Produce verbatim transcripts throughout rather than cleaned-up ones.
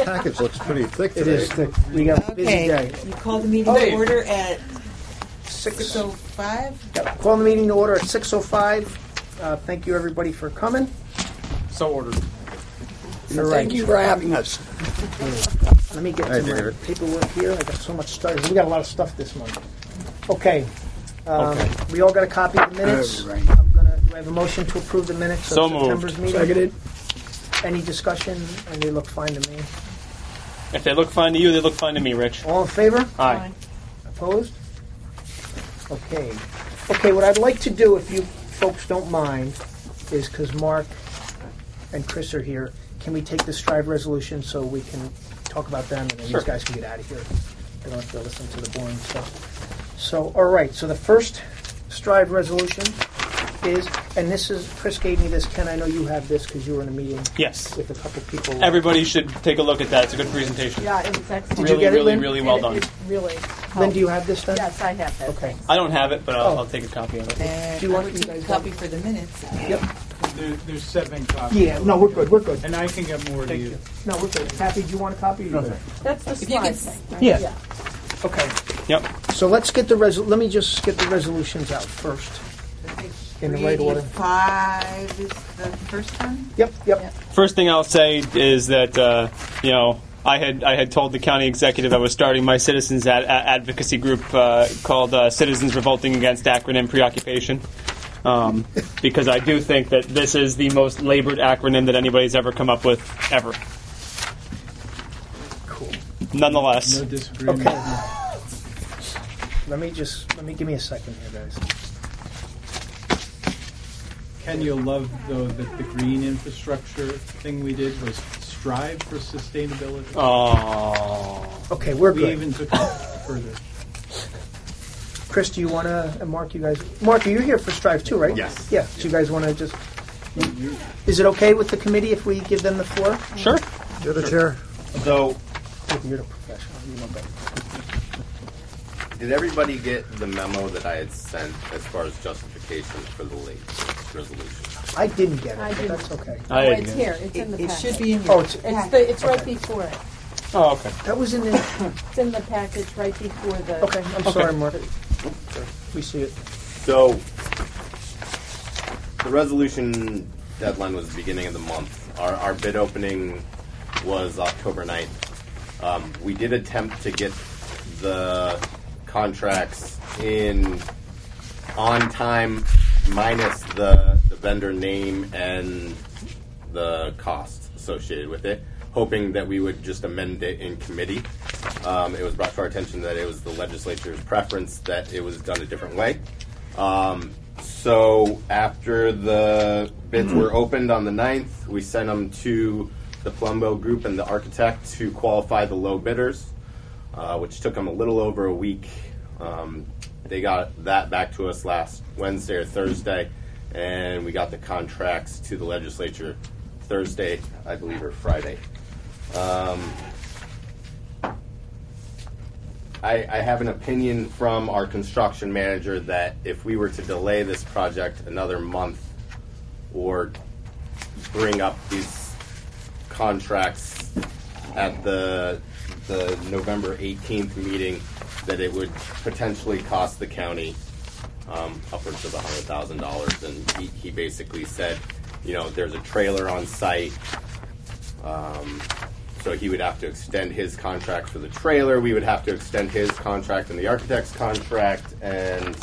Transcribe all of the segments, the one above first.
package looks pretty thick It today. is thick. We got a busy Okay, day. you called the meeting Hey. to order at Six. six oh five. Yep. Call the meeting to order at six oh five. Uh, thank you, everybody, for coming. So ordered. You're right. Thank you for having us. Let me get Hi, to my David. paperwork here. I got so much stuff. We got a lot of stuff this month. Okay. Um, Okay. We all got a copy of the minutes. All right. I'm gonna. Do I have a motion to approve the minutes So of moved. September's meeting? Seconded. Any discussion? And they look fine to me. If they look fine to you, they look fine to me, Rich. All in favor? Aye. Opposed? Okay. Okay, what I'd like to do, if you folks don't mind, is because Mark and Chris are here, can we take the Strive resolution so we can talk about them and then Sure. these guys can get out of here? They don't have to listen to the boring stuff. So, all right, so the first Strive resolution is, and this is, Chris gave me this, Ken, I know you have this because you were in a meeting Yes. with a couple people. Everybody should take a look at that. It's a good presentation. Yeah, it was excellent. Did you really, get it, really, Lynn? really well It- done. It really Lynn, do you have this then? Yes, I have that. Okay. I don't have it, but I'll, Oh. I'll take a copy of it. And Do you I want would you take guys a copy for the minutes. Yep. There, there's seven copies. Yeah, no, we're good, we're good. And I can get more to Thank you. you. No, we're good. Happy, do you want a copy? No, That's the If you slide can- thing. right? Yeah. Okay. Yep. So let's get the resol. Let me just get the resolutions out first. In the right order. Five is the first one. Yep, yep. Yep. First thing I'll say is that uh, you know I had I had told the county executive I was starting my citizens ad- advocacy group uh, called uh, Citizens Revolting Against Acronym Preoccupation. Um, because I do think that this is the most labored acronym that anybody's ever come up with, ever. Cool. Nonetheless. No disagreement. Okay. Let me just let me give me a second here, guys. Ken, you'll love, though, that the green infrastructure thing we did was strive for sustainability. Oh. Okay, we're we good. even took it further. Chris, do you want to? And Mark, you guys. Mark, you're here for Strive too, right? Yes. Yeah. So you guys want to just? Is it okay with the committee if we give them the floor? Sure. You're the chair. So, You're the professional. You know better. did everybody get the memo that I had sent as far as justification for the late resolution? I didn't get it, I but didn't. that's okay. I Oh, didn't it's get it. here. It's in It, the it packet. should be in your Oh, it's It's the. It's right Okay. before it. Oh, okay. that was in the. It's in the package right before the. Okay, I'm sorry, Mark. We see it. So, the resolution deadline was the beginning of the month. Our, our bid opening was October ninth. Um, we did attempt to get the contracts in on time, minus the, the vendor name and the cost associated with it, hoping that we would just amend it in committee. Um, it was brought to our attention that it was the legislature's preference that it was done a different way. Um, so after the bids were opened on the ninth, we sent them to the Palumbo Group and the architect to qualify the low bidders, uh, which took them a little over a week. Um, they got that back to us last Wednesday or Thursday, and we got the contracts to the legislature Thursday, I believe, or Friday. Um, I, I have an opinion from our construction manager that if we were to delay this project another month or bring up these contracts at the the November eighteenth meeting, that it would potentially cost the county um, upwards of one hundred thousand dollars. And he, he basically said, you know, there's a trailer on site. Um, So he would have to extend his contract for the trailer. We would have to extend his contract and the architect's contract, and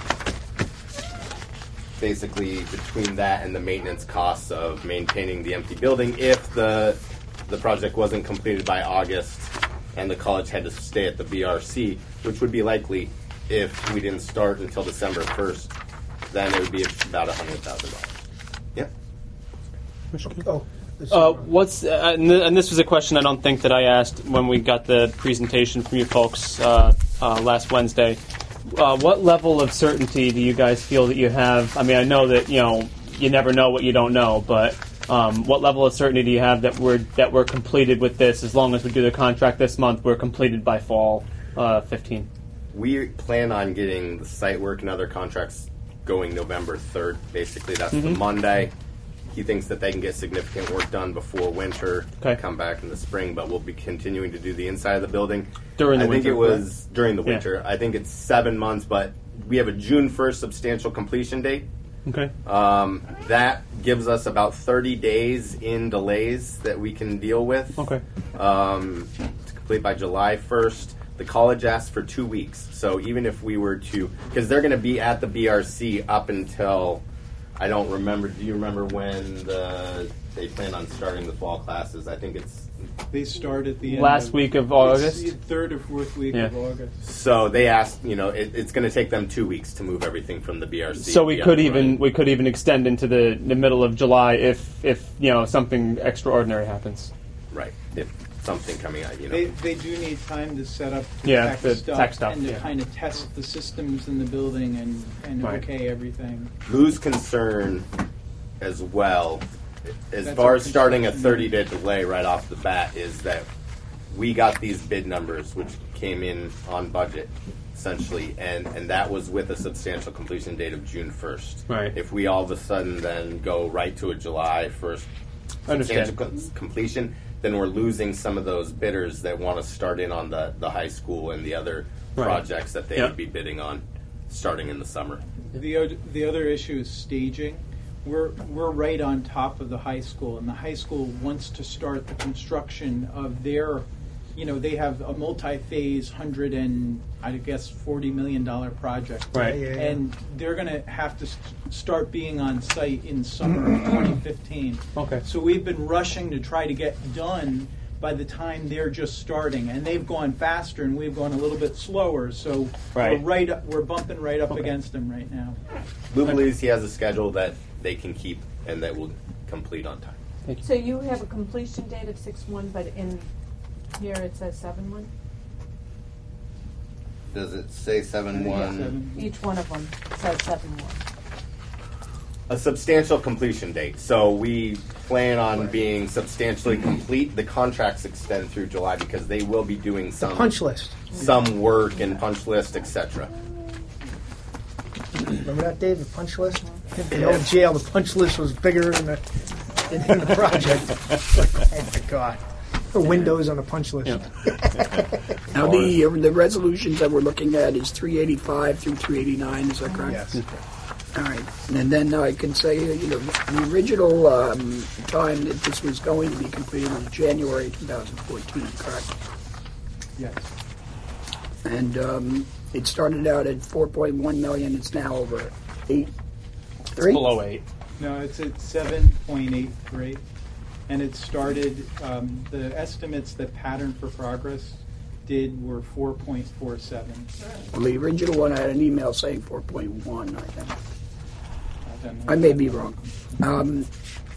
basically between that and the maintenance costs of maintaining the empty building, if the the project wasn't completed by August and the college had to stay at the B R C, which would be likely if we didn't start until December first, then it would be about one hundred thousand dollars. Yep. Oh. this- Uh, what's uh, and, th- and this was a question I don't think that I asked when we got the presentation from you folks uh, uh, last Wednesday. Uh, what level of certainty do you guys feel that you have? I mean, I know that you know you never know what you don't know, but um, what level of certainty do you have that we're that we're completed with this? As long as we do the contract this month, we're completed by fall uh, fifteen. We plan on getting the site work and other contracts going November third. Basically, that's the Mhm. Monday. he thinks that they can get significant work done before winter, Okay. come back in the spring, but we'll be continuing to do the inside of the building. During the I think winter, it was during the Yeah. winter. I think it's seven months, but we have a June first substantial completion date. Okay. Um, that gives us about thirty days in delays that we can deal with. Okay. Um, to complete by July first. The college asked for two weeks. So even if we were to, because they're going to be at the B R C up until, I don't remember, do you remember when the, they plan on starting the fall classes? I think it's, They start at the end Last of, week of it's August? the third or fourth week Yeah. of August. so they asked, you know, it, it's going to take them two weeks to move everything from the B R C. So we to be could up and even running. we could even extend into the, the middle of July if if you know something extraordinary happens. Right. If something coming out, you know. They, they do need time to set up the Yeah, tech, the stuff tech stuff, and to yeah. kind of test the systems in the building and, and Right. okay everything. Lou's concern as well, as That's far our as starting a construction thirty-day delay right off the bat, is that we got these bid numbers, which came in on budget, essentially, and, and that was with a substantial completion date of June first. Right. If we all of a sudden then go right to a July first Understand. substantial com- completion, then we're losing some of those bidders that want to start in on the, the high school and the other Right. projects that they Yeah. would be bidding on starting in the summer. The other, the other issue is staging. We're we're right on top of the high school, and the high school wants to start the construction of their, you know, they have a multi-phase hundred and I guess forty million dollar project, Right. Yeah, yeah. and they're going to have to st- start being on site in summer of twenty fifteen. Okay. So we've been rushing to try to get done by the time they're just starting, and they've gone faster, and we've gone a little bit slower. So Right. we're right up, we're bumping right up Okay. against them right now. Lou believes he has a schedule that they can keep and that will complete on time. So you have a completion date of six one, but in here it says seven one? Does it say seven Seven. Each one of them says seven one. A substantial completion date. So we plan on being substantially complete. The contracts extend through July because they will be doing The some punch list. some work and punch list, et cetera. Remember that, Dave, the punch list? In the old jail, the punch list was bigger than the, than the project. Oh, my God. The windows on the punch list. Yeah. Now, the, uh, the resolutions that we're looking at is three eighty-five through three eighty-nine, is that correct? Yes. All right. And then I can say, uh, you know, the original um, time that this was going to be completed was January twenty fourteen, correct? Yes. And um, it started out at four point one million, it's now over eight. Three? Below eight. No, it's at seven point eight three, and it started. Um, the estimates that Pattern for Progress did were four point four seven. Well, the original one, I had an email saying four point one, I think. I don't know. I may be wrong. Um,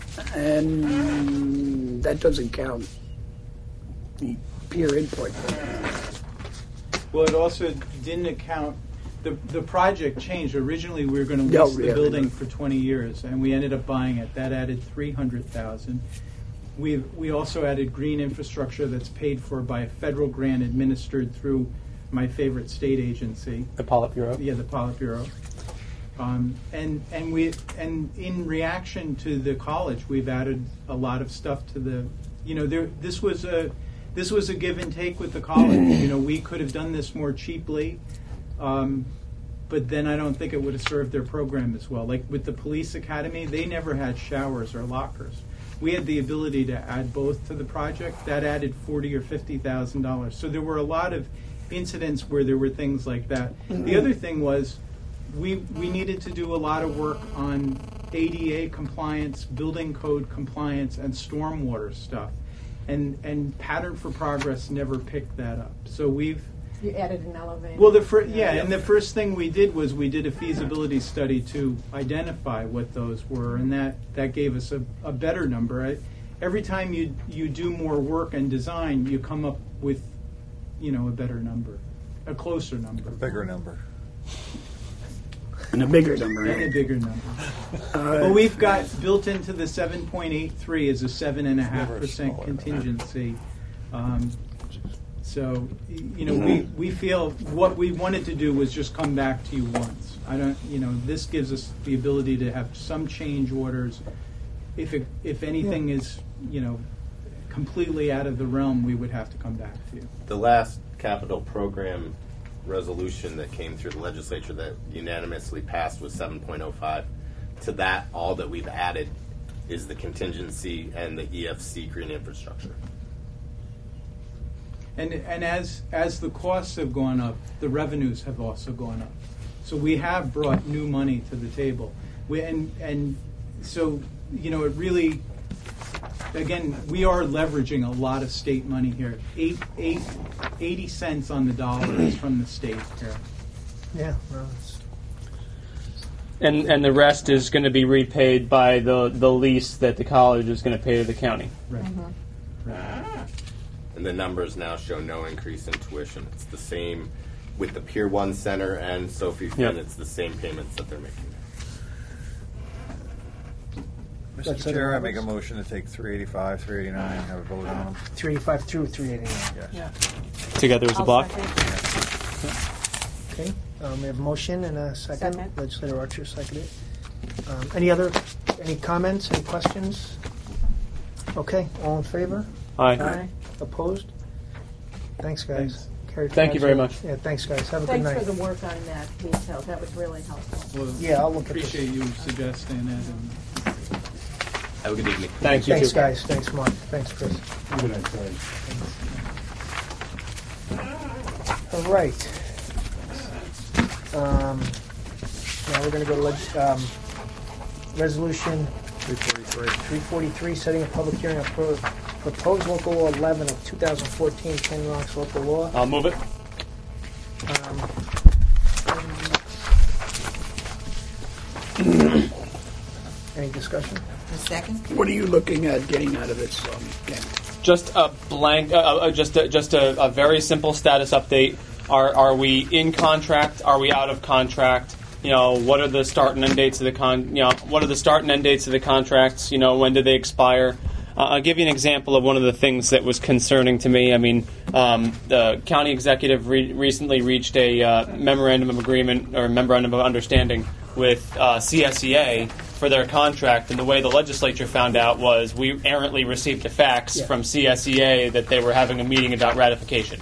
and that doesn't count the peer input. Well, it also didn't account. The, the project changed. Originally, we were going to lease Oh, the yeah, building yeah. for twenty years, and we ended up buying it. That added three hundred thousand. We we also added green infrastructure that's paid for by a federal grant administered through my favorite state agency. The Politburo. Yeah, the Politburo. Um, and and we and in reaction to the college, we've added a lot of stuff to the. You know, there this was a this was a give and take with the college. You know, we could have done this more cheaply, um, but then I don't think it would have served their program as well. Like with the police academy, they never had showers or lockers. We had the ability to add both to the project. That added forty or fifty thousand dollars. So there were a lot of incidents where there were things like that. The other thing was we we needed to do a lot of work on A D A compliance, building code compliance, and stormwater stuff. And and Pattern for Progress never picked that up. So we've You added an elevator. well, the fir- yeah, and the first thing we did was we did a feasibility study to identify what those were, and that, that gave us a, a better number. I, every time you you do more work and design, you come up with, you know, a better number, a closer number, Bigger number. And a bigger number. and a bigger number. Uh, Well, we've got built into the seven point eight three is a seven and a half never percent smaller than that. contingency. Um, So, y- you know, we, we feel what we wanted to do was just come back to you once. I don't, you know, this gives us the ability to have some change orders if it, if anything is, you know, completely out of the realm, we would have to come back to you. The last capital program resolution that came through the legislature that unanimously passed was seven point oh five. To that, all that we've added is the contingency and the E F C green infrastructure. And and as as the costs have gone up, the revenues have also gone up. So we have brought new money to the table. We, and and so, you know, it really, again, we are leveraging a lot of state money here. Eight, eight, eighty cents on the dollar is from the state here. Yeah, well, it's, And and the rest is going to be repaid by the the lease that the college is going to pay to the county. Right. Mm-hmm. Right. And the numbers now show no increase in tuition. It's the same with the Pier one Center and Sophie Finn. Yep. It's the same payments that they're making. Mister That's Chair, it. I make a motion to take three eighty-five, three eighty-nine, have a vote on them. three eighty-five through three eighty-nine. Yes. Yeah. Together as a I'll block. second. Okay, um, we have a motion and a second. Second. Legislator Archer seconded. Um, any other, any comments, any questions? Okay, all in favor? Aye. Aye. Opposed? Thanks, guys. Thanks. Carried Thank you five very zero. much. Yeah, thanks, guys. Have a Thanks good night. for the work on that detail. That was really helpful. Well, Yeah, I'll look at this. appreciate you suggesting it. And Have a good evening. Thanks, you Thanks, too. guys. Thanks, Mark. Thanks, Chris. All right. Um, now we're going to go to leg- um, resolution three forty-three. three forty-three, setting a public hearing on pro- proposed local law eleven of two thousand fourteen, Ken Rocks local law. I'll move it. Um, any discussion? A second? What are you looking at getting out of this, um, Ken? Just a blank, uh, uh, just a, just a, a very simple status update. Are are we in contract? Are we out of contract? You know, what are the start and end dates of the con? You know, what are the start and end dates of the contracts? You know, when do they expire? Uh, I'll give you an example of one of the things that was concerning to me. I mean, um, the county executive re- recently reached a uh, memorandum of agreement or memorandum of understanding with uh, C S E A for their contract, and the way the legislature found out was we errantly received a fax Yeah. from C S E A that they were having a meeting about ratification.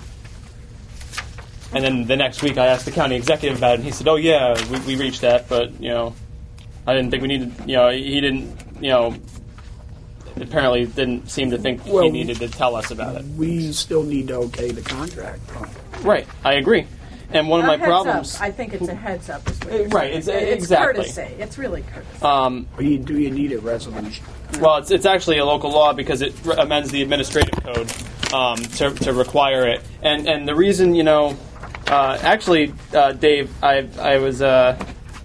And then the next week I asked the county executive about it, and he said, oh, yeah, we, we reached that, but, you know, I didn't think we needed, you know, he didn't, you know, apparently didn't seem to think Well, he needed to tell us about it. We still need to okay the contract. Right, I agree. And one of A my heads problems... Up. I think it's a heads up. Is what you're Right, saying. it's- it's exactly. courtesy. It's really courtesy. Um, Or you, do you need a resolution? Well, it's, it's actually a local law because it re- amends the administrative code um, to, to require it. And and the reason, you know, uh, actually, uh, Dave, I I was uh,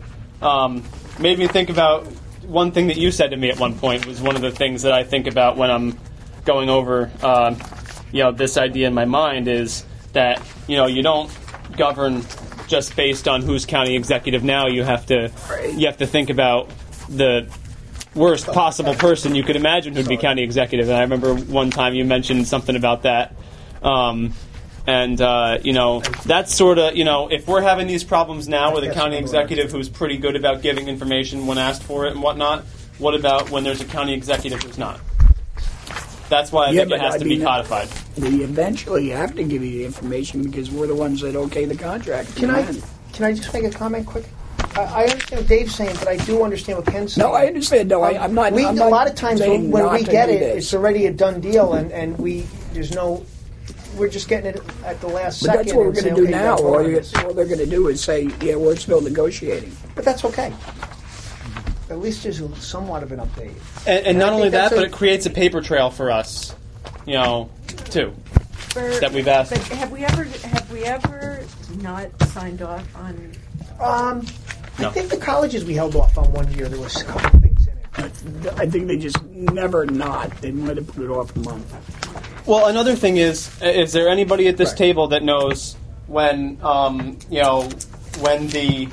um, made me think about one thing that you said to me at one point was one of the things that I think about when I'm going over, um, you know, this idea in my mind is that, you know, you don't govern just based on who's county executive now. You have to you have to think about the worst possible person you could imagine who'd be county executive. And I remember one time you mentioned something about that. Um, and, uh, you know, that's sort of, you know, if we're having these problems now with a county executive who's pretty good about giving information when asked for it and whatnot, what about when there's a county executive who's not? That's why I Yeah, think it but has I to mean, be codified. We eventually have to give you the information because we're the ones that okay the contract. Can I Man. can I just make a comment quick? I, I understand what Dave's saying, but I do understand what Ken's saying. No, I understand. No, I, I'm not. We, I'm a not lot of times saying when, when not we to get do it, this. it's already a done deal, and, and we there's no. We're just getting it at the last But second. that's what we're and going say, to do okay, now. go All, on you, this. all they're going to do is say, "Yeah, we're still negotiating." But that's okay. At least there's a, somewhat of an update. And, and And I not think only that, that's but a- it creates a paper trail for us, you know, too. For- that we've asked. But have we ever have we ever not signed off on? Um, No. I think the colleges we held off on one year. There was a couple things in it. I think they just never not. They might have put it off a month. Well, another thing is, is there anybody at this Right. table that knows when, um, you know, when the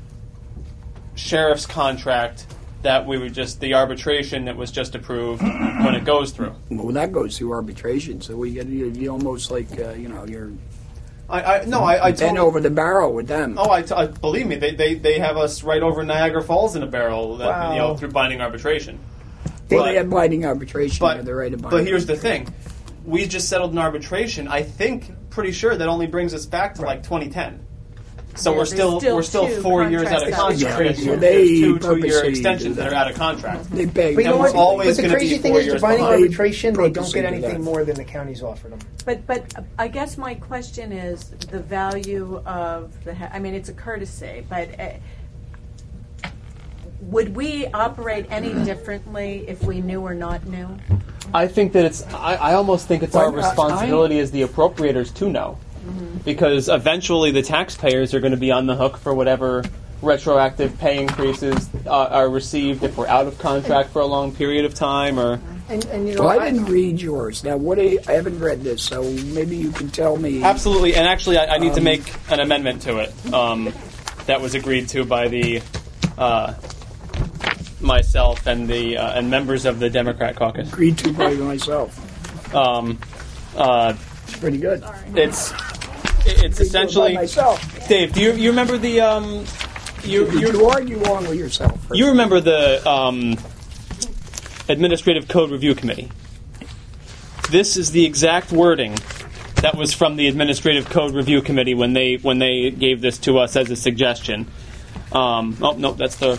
sheriff's contract that we were just, the arbitration that was just approved, when it goes through? Well, that goes through arbitration, so we get you, you almost like uh, you know you're I, I no, I, I bent totally, over the barrel with them. Oh, I, t- I believe me, they, they they have us right over Niagara Falls in a barrel, that, you know, Wow. through binding arbitration. They But- had binding arbitration. But, or the right of but binding here's the arbitration. thing. We just settled an arbitration. I think, pretty sure that only brings us back to like twenty ten. So Yeah, we're there's still, still we're still two four years out of contracts out. contract. Yeah, There's they two two-year purposely extensions do that are that. out of contract. They beg. But you know And what? we're always but the gonna be crazy thing four is, the years binding behind. arbitration, they don't Purposely get do anything that. more than the county's offered them. But but uh, I guess my question is the value of the. Ha- I mean, it's a courtesy, but uh, would we operate any differently if we knew or not knew? I think that it's. I, I almost think it's Why our not? responsibility as the appropriators to know, because eventually the taxpayers are going to be on the hook for whatever retroactive pay increases uh, are received if we're out of contract for a long period of time, or And, and you know, Well, I I- didn't read yours. Now, what I, I haven't read this, so maybe you can tell me. absolutely. And actually, I, I need to Um, make an amendment to it um, that was agreed to by the uh, myself and the uh, and members of the Democrat caucus. Agreed to by myself. Um, uh, It's pretty good. it's it's Agreed to it essentially. by myself. Dave, do you you remember the um, you Did you you argue on with yourself? you remember the um, Administrative Code Review Committee? This is the exact wording that was from the Administrative Code Review Committee when they when they gave this to us as a suggestion. Um, oh no, that's the.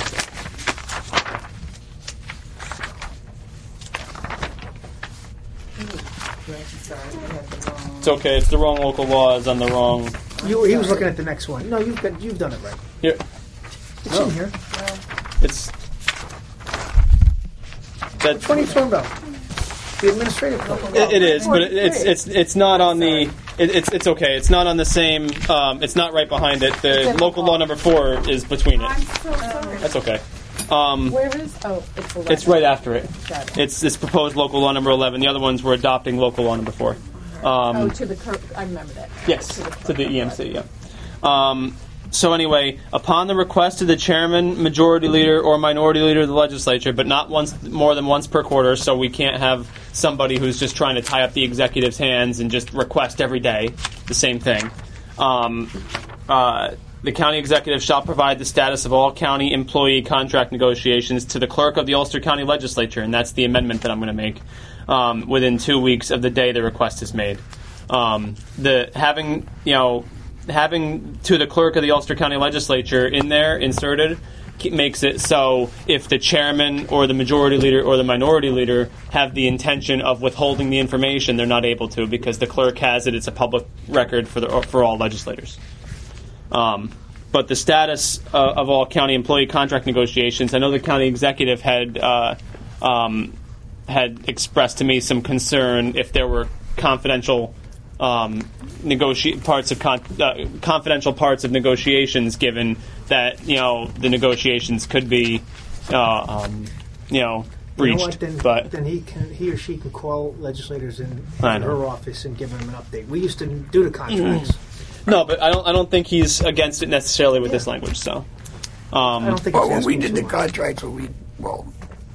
Sorry, I had the wrong. It's okay. It's the wrong local laws on the wrong. you, he was looking at the next one. No, you've got, you've done it right. Here, It's in here. it's. That, Which one are you talking about? The administrative code. It, it is, but it, it's it's it's not on the. It, it's it's okay. It's not on the same. Um, it's not right behind it. The local law number four is between it. I'm so sorry. That's okay. Um, Where is? Oh, it's eleven. it's right after it. Got it. It's this proposed local law number eleven. The other ones were adopting local law number four. oh, Um, to the cur- I remember that. yes, to the E M C. Yeah. Um, so anyway, upon the request of the chairman, majority leader, or minority leader of the legislature, but not once more than once per quarter, so we can't have somebody who's just trying to tie up the executive's hands and just request every day the same thing. Um, uh, the county executive shall provide the status of all county employee contract negotiations to the clerk of the Ulster County Legislature, and that's the amendment that I'm going to make, um, within two weeks of the day the request is made. Um, the having you know having to the clerk of the Ulster County Legislature in there inserted ke- makes it so if the chairman or the majority leader or the minority leader have the intention of withholding the information, they're not able to because the clerk has it. It's a public record for the for all legislators. Um, but the status uh, of all county employee contract negotiations, I know the county executive had uh, um, had expressed to me some concern if there were confidential um, negoti- parts of con- uh, confidential parts of negotiations, given that you know the negotiations could be uh, um, you know You know breached. what? Then, but then he can, he or she can call legislators in, I in know. her office and give them an update. We used to do the contracts. no, but I don't I don't think he's against it necessarily with Yeah. this language. So. I Um, don't think Well, it's when we asking did too the much. contracts, well, we well,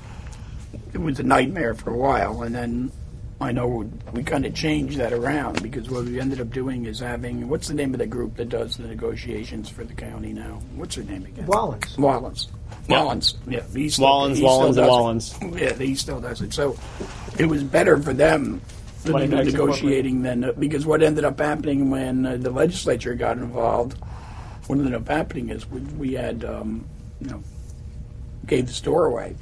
it was a nightmare for a while, and then I know we kind of changed that around because what we ended up doing is having what's the name of the group that does the negotiations for the county now? What's her name again? Wallens. Wallens. Yeah. Wallens. Yeah, he still, Wallens, he still Wallens, and does Wallens. it. Yeah, he still does it. So it was better for them than Money the Bags negotiating than uh, because what ended up happening when uh, the legislature got involved, what ended up happening is we, we had um, you know gave the store away.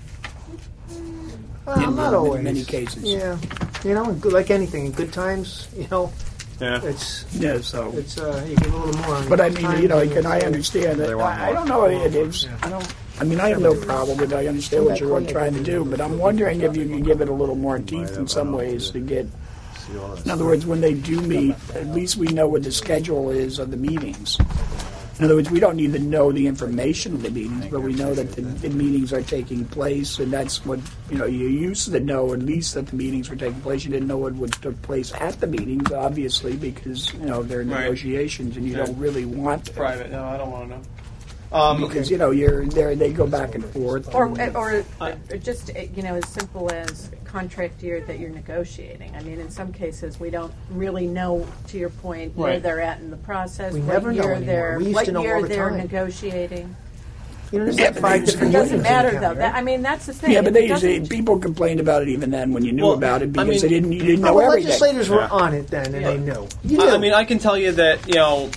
Well, in, not in always. many cases. Yeah, you know, in good, like anything, in good times, you know, yeah. it's Yeah, so. it's uh, you give a little more. in But I good mean, you know, times and I it's, uh, understand that. They want I, I more. don't know what it is. I don't. I mean, I have no problem with it. I understand what you're trying to do, but I'm wondering if you can give it a little more teeth in some ways to get. In other words, when they do meet, at least we know what the schedule is of the meetings. In other words, we don't need to know the information of the meetings, but we know that the, the meetings are taking place, and that's what, you know, you used to know at least that the meetings were taking place. You didn't know what would took place at the meetings, obviously, because, you know, they're Right. negotiations, and you Yeah. don't really want to. Private. No, I don't want to know. Um, Because, you know, you're there, they go back and forth. Or, and- or, or just, you know, as simple as contract year that you're negotiating. I mean, in some cases, we don't really know, to your point, where Right. they're at in the process, We what never know year anymore. they're, We used what to know all year the they're time. negotiating. You know, there's Yeah, like but five they- different It doesn't unions in matter town, though. right? That, I mean, that's the thing. Yeah, but If they it doesn't- people complained about it even then when you knew Well, about it because I mean- they didn't you didn't know Well, the everything. legislators were Yeah. on it then, and Yeah. they knew. You I, knew. I mean, I can tell you that you know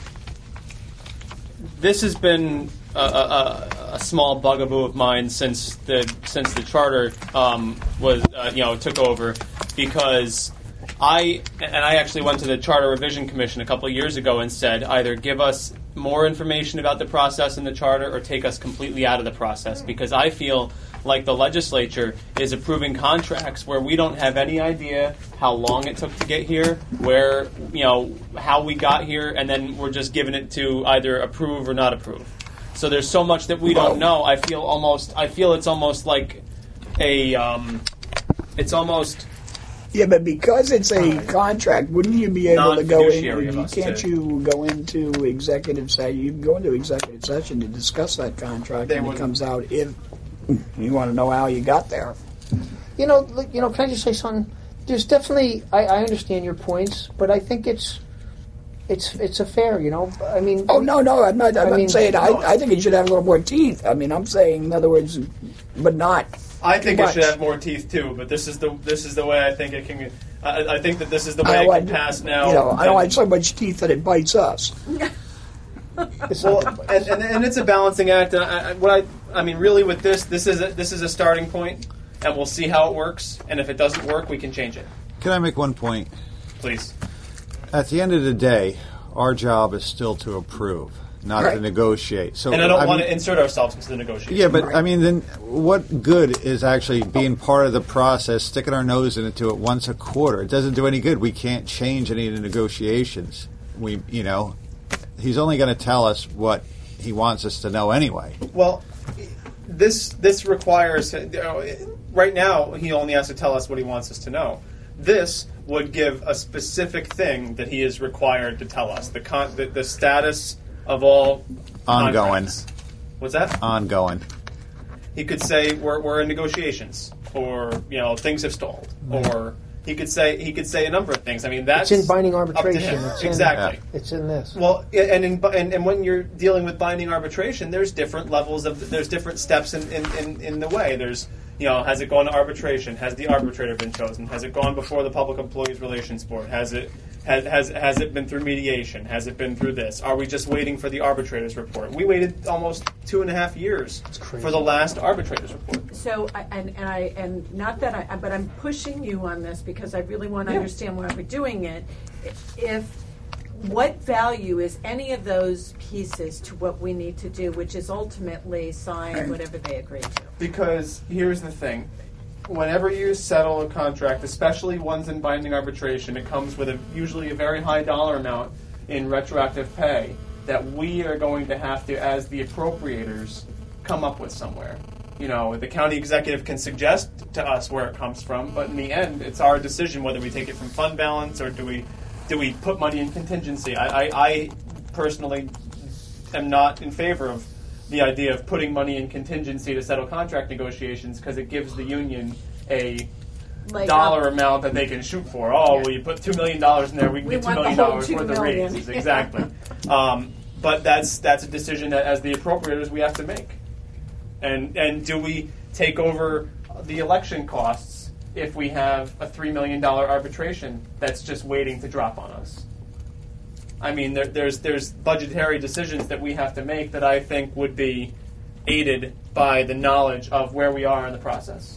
this has been a, a, a small bugaboo of mine since the since the charter um, was uh, you know took over, because I and I actually went to the Charter Revision Commission a couple of years ago and said either give us more information about the process in the charter or take us completely out of the process, because I feel like the legislature is approving contracts where we don't have any idea how long it took to get here, where, you know, how we got here, and then we're just giving it to either approve or not approve. So there's so much that we don't know. I feel almost, I feel it's almost like a, um, it's almost... Yeah, but because it's a contract, wouldn't you be able to go Non-fiduciary in? of us, Can't too. you go into executive session? You can go into executive session to discuss that contract, They and it wouldn't. comes out if you want to know how you got there. You know, look, you know. Can I just say something? There's definitely. I, I understand your points, but I think it's, it's, it's a fair. You know, I mean. Oh no, no, I'm not. I'm I not mean- saying. I, I think it should have a little more teeth. I mean, I'm saying, in other words, but not. I think Too it should much. have more teeth too, but this is the this is the way I think it can. I, I think that this is the I way don't it want, can pass now. You know, I don't And- want so much teeth that it bites us. It's Well, not- and, and, and it's a balancing act. And I, I, what I, I mean, really, with this, this is a, this is a starting point, and we'll see how it works. And if it doesn't work, we can change it. Can I make one point? Please. At the end of the day, our job is still to approve, not Right. to negotiate. So And I don't want mean- to insert ourselves into the negotiation. Yeah, but Right. I mean, then what good is actually being part of the process, sticking our nose into it once a quarter? It doesn't do any good. We can't change any of the negotiations. We, you know, he's only going to tell us what he wants us to know anyway. Well, this this requires. You know, right now, he only has to tell us what he wants us to know. This would give a specific thing that he is required to tell us: the con- the, the status of all Ongoing. contracts. What's that? Ongoing. He could say we're, we're in negotiations, or you know things have stalled, or he could say he could say a number of things. I mean that's It's in binding up to arbitration. him. It's in- exactly. It's in this. Well, and, in, and and when you're dealing with binding arbitration, there's different levels of there's different steps in, in, in, in the way. There's you know has it gone to arbitration? Has the arbitrator been chosen? Has it gone before the Public Employees Relations Board? Has it has has has it been through mediation? Has it been through this? Are we just waiting for the arbitrator's report? We waited almost two and a half years crazy. for the last arbitrator's report. So, I, and, and I, and not that I, but I'm pushing you on this because I really want to Yeah. understand why we're doing it. If, what value is any of those pieces to what we need to do, which is ultimately sign whatever they agree to? Because here's the thing. Whenever you settle a contract, especially ones in binding arbitration, it comes with a, usually a very high dollar amount in retroactive pay that we are going to have to, as the appropriators, come up with somewhere. You know, the county executive can suggest to us where it comes from, but in the end, it's our decision whether we take it from fund balance or do we do we put money in contingency. I, I, I personally am not in favor of the idea of putting money in contingency to settle contract negotiations because it gives the union a Like, dollar um, amount that they can shoot for. Oh, Yeah. well, you put two million dollars in there, we can We get two want the million whole dollars two worth of million. raises. Exactly. um, but that's that's a decision that, as the appropriators, we have to make. And and do we take over the election costs if we have a three million dollar arbitration that's just waiting to drop on us? I mean, there, there's there's budgetary decisions that we have to make that I think would be aided by the knowledge of where we are in the process.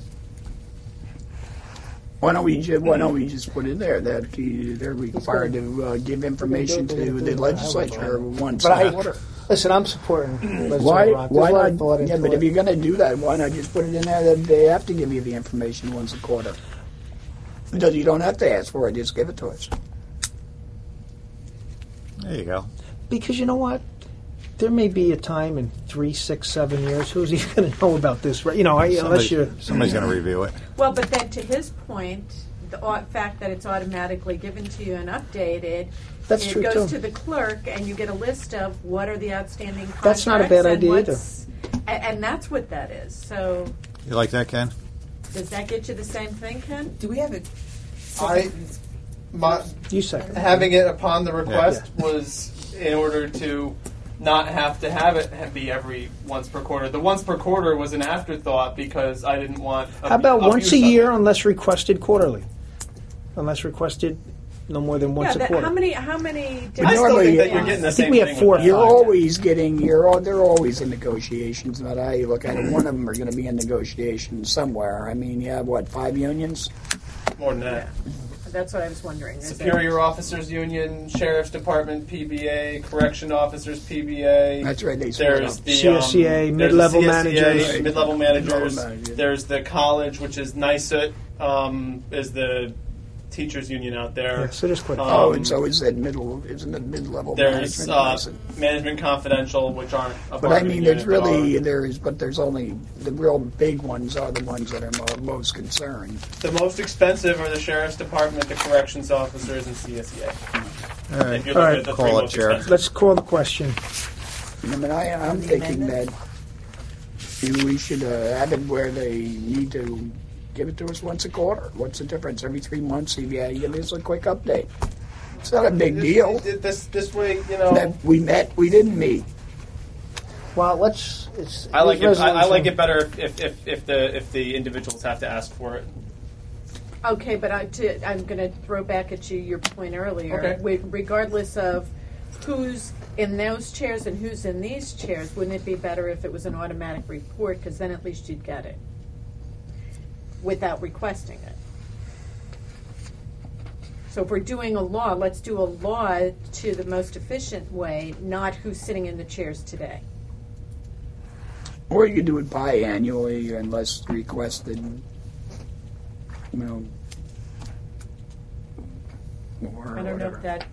Why don't we just, why don't we just put in there that the, they're required to uh, give information to the legislature once But a I, quarter? listen, I'm supporting. Legislator Why? Rock. There's Why a lot not? of thought Yeah, into but if it. you're going to do that, why not just put it in there that they have to give you the information once a quarter? Because you don't have to ask for it; just give it to us. There you go. Because you know what? There may be a time in three, six, seven years. Who's even going to know about this? Right? You know, I, unless Somebody- you. somebody's going to review it. Well, but then to his point, the au- fact that it's automatically given to you and updated, That's it true, goes too. to the clerk, and you get a list of what are the outstanding contracts. That's not a bad and idea what's- And, and that's what that is. So, You like that, Ken? does that get you the same thing, Ken? Do we have a? I, my, You second. having it upon the request was in order to not have to have it be every once per quarter. The once per quarter was an afterthought because I didn't want. A, How about abuse once a of it. year unless requested quarterly? Unless requested no more than once Yeah, a that, quarter. how many? How many? I still Normally, think that you're uh, getting the I think same we have thing four with or that. You're five. always getting, you're all, they're always in negotiations. Not how you look at it. One of them are going to be in negotiations somewhere. I mean, you have, what, five unions? More than that. That's what I was wondering. Is Superior Officers Union, Sheriff's Department, P B A, Correction Officers, P B A. That's right, they split There's up. the C S C A, um, mid-level there's the C S C A, managers. mid-level managers. Mid-level managers. There's the college, which is NYSUT, um, is the teachers union out there. Yeah, so there's quite a Um, few. Oh, and so is that middle, isn't it mid-level There's management? uh, Isn't- Management Confidential, which aren't a But I bargaining mean, there's unit, but really, are. there's, but there's only, the real big ones are the ones that are mo- most concerned. The most expensive are the Sheriff's Department, the Corrections Officers, and C S C A. All right. If you're All looking right. at the Call three it, most Chair. expensive. Let's call the question. I mean, I, I'm the thinking that amendment? we should uh, have it where they need to give it to us once a quarter. What's the difference? Every three months, yeah, you give us a quick update. It's not a big deal. This, this, this way, you know. That we met, we didn't meet. Well, let's. It's, I like it. it's I, I like resolution. it better if, if, if the if the individuals have to ask for it. Okay, but I, to, I'm going to throw back at you your point earlier. Okay. Wi- Regardless of who's in those chairs and who's in these chairs, wouldn't it be better if it was an automatic report? Because then at least you'd get it without requesting it. So if we're doing a law, let's do a law to the most efficient way, not who's sitting in the chairs today. Or you could do it biannually unless requested, you know, or I don't know whatever. if that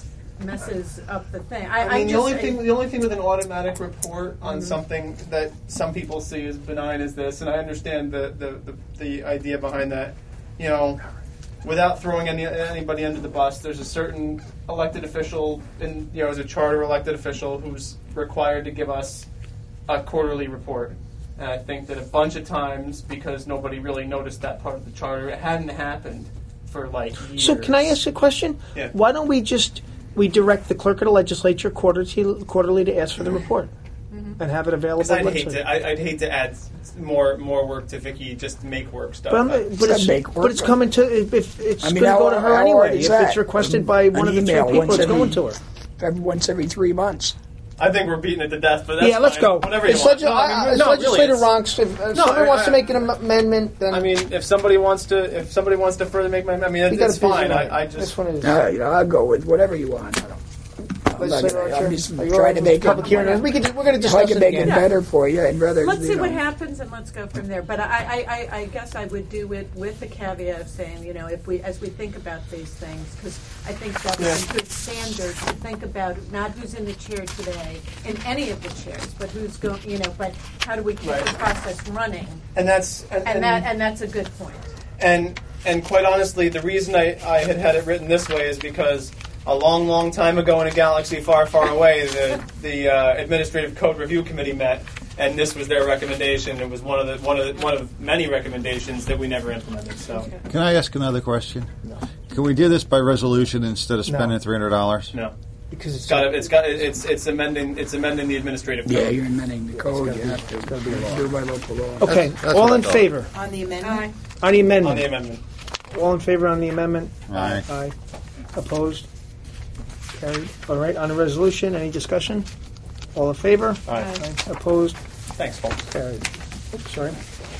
messes up the thing. I, I mean, the just, only thing the only thing with an automatic report on something that some people see as benign as this, and I understand the the, the, the idea behind that. You know, without throwing any anybody under the bus, there's a certain elected official, in you know, as a charter elected official, who's required to give us a quarterly report. And I think that a bunch of times, because nobody really noticed that part of the charter, it hadn't happened for like years. So can I ask a question? Yeah. Why don't we just we direct the clerk of the legislature quarterly, quarterly to ask for the report and have it available? Because I'd on the hate website? to, I, I'd hate to add more more work to Vicky just to make work stuff. But, I'm, I- but, it's, make work. but it's coming to if if it's I going mean, to how- go to her how anyway. hard is If that? it's requested by An one of the three email people, once it's every- going to her. Every, once every three months. I think we're beating it to death, but that's Yeah, let's fine. go. Whatever you It's want. legis- No, I mean, I- it's no, really, legislator it's- Ronks. If, if No, somebody I- wants to I- make an am- amendment, then I mean, if somebody wants to, if somebody wants to further make my, I mean, you it's, got it's to fine. I, I This just, one is. Uh, you know, I'll go with whatever you want. I don't, I'm, not Legislator gonna, I'm Archer, just are you trying all to right make with public hearing. it. We could, we're going to If I discuss can it make again. it better for you, I'd rather. Let's you see know, what happens and let's go from there. But I, I, I, I guess I would do it with the caveat of saying, you know, if we, as we think about these things, because I think that's Yeah. a good standard to think about, not who's in the chair today, in any of the chairs, but who's going, you know, but how do we keep Right. the process running? and that's, and, And that, and that's a good point. And and quite honestly, the reason I, I had had it written this way is because a long, long time ago in a galaxy far, far away, the the uh, Administrative Code Review Committee met, and this was their recommendation. It was one of the one of the, one of many recommendations that we never implemented. So Can I ask another question? No. Can we do this by resolution instead of spending No. three hundred dollars? no, Because it's got it's got it's it's amending it's amending the administrative code. Yeah, you're amending the code. You have to do it by local law. Okay, That's- that's all what I in thought. favor On the amendment? on the On amendment. the amendment. All in favor on the amendment? Aye. Aye. Opposed? Carried. All right, on the resolution, any discussion? All in favor? All right. Opposed? Thanks, folks. Carried. Oops, sorry.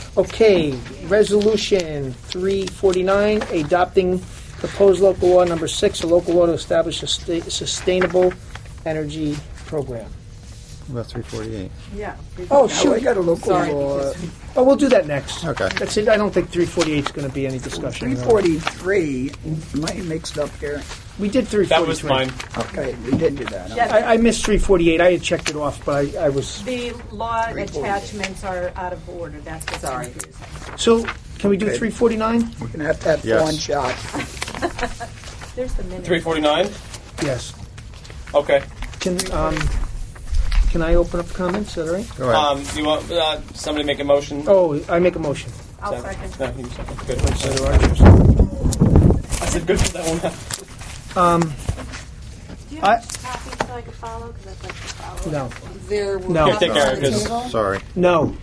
Okay, resolution three forty-nine, adopting proposed local law number six, a local law to establish a sta- sustainable energy program. About three forty-eight. Yeah. Oh, Now, I shoot. got a local Sorry. law. Oh, we'll do that next. Okay. That's it. I don't think three forty-eight is going to be any discussion. three forty-three, am I mixed up here? We did three That forty-three. was mine. Okay, we did do that. Yeah. I, I missed three forty-eight. I had checked it off, but I, I was... The law Three forty. attachments are out of order. That's what's Sorry. confusing. So, can we do Okay. three forty-nine? We're going to have to have Yes. one shot. There's the minute. Three forty nine. Yes. Okay. Can um, can I open up comments? Is that all right? Go ahead. Um, you want uh, somebody make a motion? Oh, I make a motion. I'll second. No, you second. Good. Legislator Archer. I said good for that one. Um, Do you I- have copies so I could follow? Because I'd like to follow. No. There were No. Here, take on care, the because- table. Sorry. No.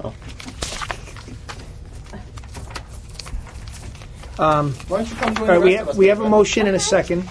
Um, Why don't you come join all right, the we rest of have, us? we have a motion and a second.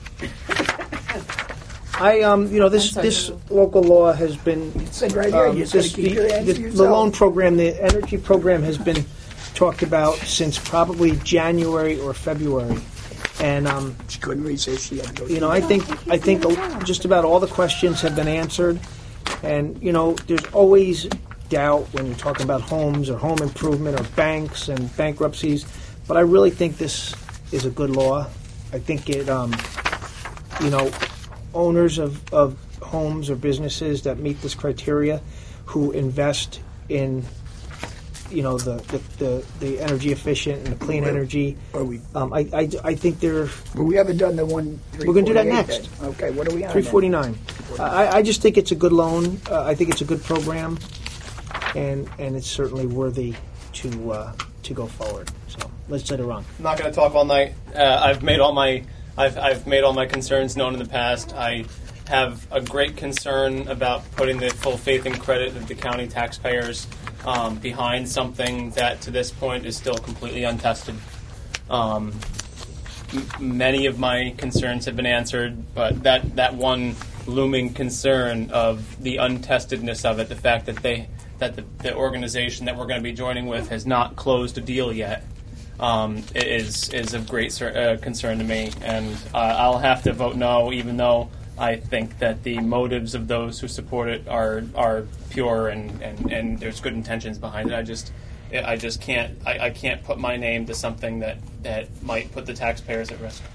I, um, you know, this I'm sorry. this local law has been Said right here, Um, you just gotta this- keep the, your hands the- to the yourself. loan program, the energy program, has been talked about since probably January or February, and um, She couldn't resist. She had to go. you know, I think I think just about all the questions have been answered, and you know, there's always doubt when you're talking about homes or home improvement or banks and bankruptcies, but I really think this is a good law. I think it, um, you know, owners of, of homes or businesses that meet this criteria, who invest in, you know, the the, the, the energy efficient and the clean energy. Are we? Um, I, I, I think they're But we haven't done the one. We're gonna do that 348 next. then. Okay, what are we on? three then? forty-nine. I, I just think it's a good loan. Uh, I think it's a good program, and and it's certainly worthy to uh, to go forward. So let's set it wrong. I'm not going to talk all night. Uh, I've made all my I've I've made all my concerns known in the past. I have a great concern about putting the full faith and credit of the county taxpayers um, behind something that to this point is still completely untested. Um, m- many of my concerns have been answered, but that that one looming concern of the untestedness of it, the fact that they that the, the organization that we're going to be joining with has not closed a deal yet, um, is is of great cer- uh, concern to me, and uh, I'll have to vote no, even though I think that the motives of those who support it are are pure and, and, and there's good intentions behind it. I just I just can't I, I can't put my name to something that, that might put the taxpayers at risk.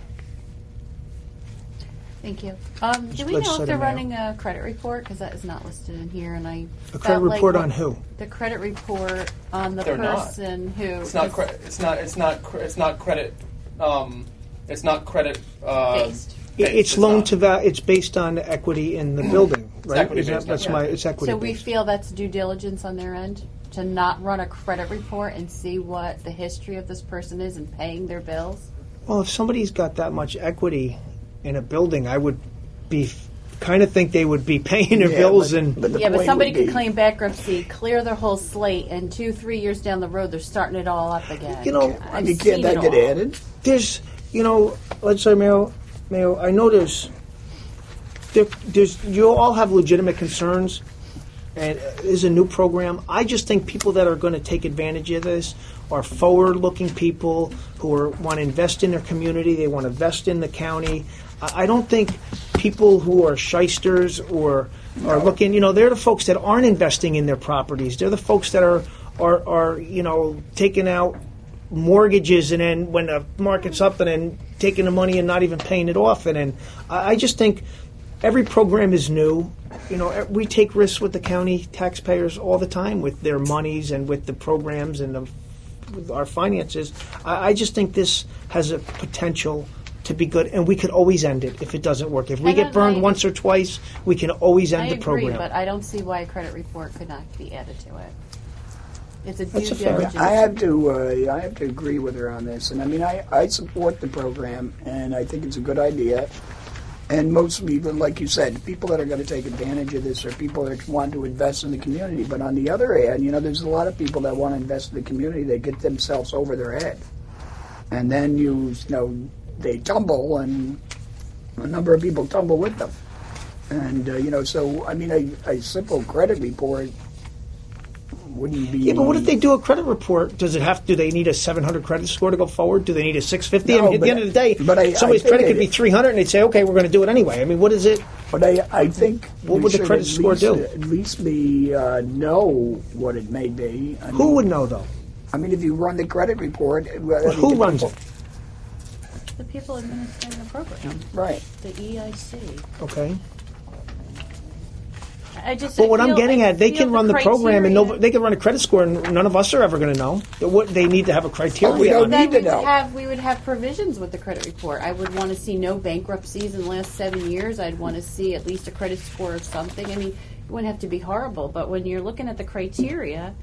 Thank you. Um, do we let's know set if they're a mail. running a credit report? Because that is not listed in here, and I A credit felt like report what- on who? The credit report on the They're not. person who. It's not cre- it's not it's not cre- it's not credit um, it's not credit uh, Based. It- It's It's loan not. to value. It's based on equity in the building, right? equity Is that- based, that's yeah. my. It's equity. So we based. feel that's due diligence on their end to not run a credit report and see what the history of this person is in paying their bills. Well, if somebody's got that much equity in a building, I would be kind of think they would be paying their Yeah, bills but- and. but the Yeah, but point somebody would could be- claim bankruptcy, clear their whole slate, and two, three years down the road, they're starting it all up again. You know, I I've mean, can't seen that it get all. added? There's, you know, let's say, Mayo, Mayo, I know there's, there, there's, you all have legitimate concerns, and is a new program. I just think people that are going to take advantage of this are forward-looking people who are, want to invest in their community. They want to invest in the county. I, I don't think people who are shysters or are looking, you know, they're the folks that aren't investing in their properties. They're the folks that are, are, are you know, taking out mortgages and then when the market's up and then taking the money and not even paying it off. And then I, I just think every program is new. You know, we take risks with the county taxpayers all the time with their monies and with the programs and the, with our finances. I, I just think this has a potential to be good, and we could always end it if it doesn't work. If we I get don't- burned I- once or twice, we can always end I the agree, program. but I don't see why a credit report could not be added to it. It's a due That's a fair- diligence. I have to. Uh, I have to agree with her on this, and I mean, I, I support the program, and I think it's a good idea. And most people, like you said, people that are going to take advantage of this are people that want to invest in the community. But on the other hand, you know, there's a lot of people that want to invest in the community. They get themselves over their head, and then you, you know, they tumble, and a number of people tumble with them. And uh, you know, so I mean, a, a simple credit report wouldn't be. Yeah, but what if they do a credit report? Does it have? Do they need a seven hundred credit score to go forward? Do they need a six fifty? I No, mean, at but- the end of the day, but I- somebody's I think credit could it- be three hundred, and they'd say, "Okay, we're going to do it anyway." I mean, what is it? But I, I think What we would the should credit at score least, do? At least be uh, know what it may be. I Who mean, would know though? I mean, if you run the credit report, uh, I mean, Who the runs people- it? The people administering the program, Right. the E I C. Okay. I just. But I what I'm feel- getting I at, they feel can run the program, and criteria- no, they can run a credit score, and none of us are ever going to know. What they need to have a criteria. we don't on it. Then need to we would know. have we would have provisions with the credit report. I would want to see no bankruptcies in the last seven years. I'd want to see at least a credit score of something. I mean, it wouldn't have to be horrible, but when you're looking at the criteria,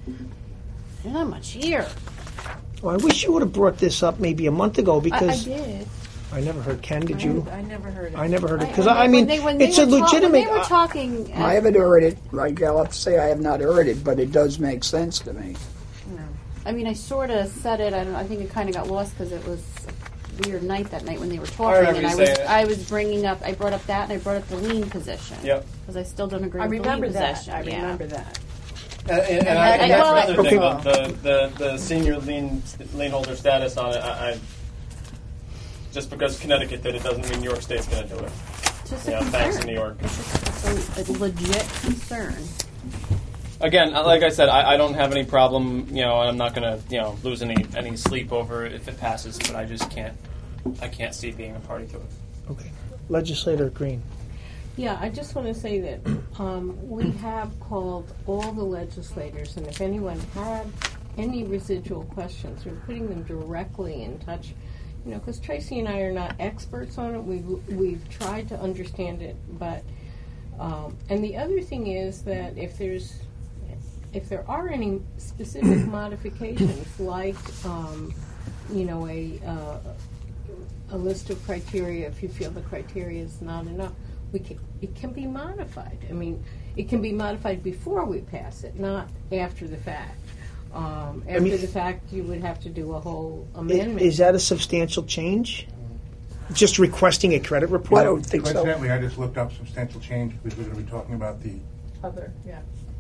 there's not much here. Well, I wish you would have brought this up maybe a month ago I, I because did. I never heard. Ken, did you? I never heard it. I never heard it because When I, I they- mean when they, when they it's a were talk- legitimate. When they were uh, talking, uh, I haven't heard it. Like I'll have to say, I have not heard it, but it does make sense to me. I mean, I sort of said it. I don't. I think it kind of got lost because it was a weird night that night when they were talking, remember and you I was saying it. I was bringing up. I brought up that, and I brought up the lien position. Yep. Because I still don't agree I with remember the lien that. position. I yeah. remember that. And, and, and, And I, I- and that's well, another thing. okay. The, the, the senior lien lien holder status on it. I, I just because Connecticut did it doesn't mean New York State's going to do it. Just a Yeah, concern. thanks in New York. It's a, a legit concern. Again, like I said, I, I don't have any problem. You know, I'm not going to you know lose any any sleep over it if it passes. But I just can't. I can't see being a party to it. Okay, Legislator Green. Yeah, I just want to say that um, we have called all the legislators, and if anyone had any residual questions, we're putting them directly in touch. You know, because Tracy and I are not experts on it. We've we've tried to understand it, but um, and the other thing is that if there's if there are any specific modifications, like um, you know a uh, a list of criteria, if you feel the criteria is not enough, we can, it can be modified. I mean, it can be modified before we pass it, not after the fact. Um, after mean- the fact, you would have to do a whole I- amendment. Is that a substantial change? Just requesting a credit report? I don't think so. Coincidentally, I just looked up substantial change because we're going to be talking about the, Other, yeah.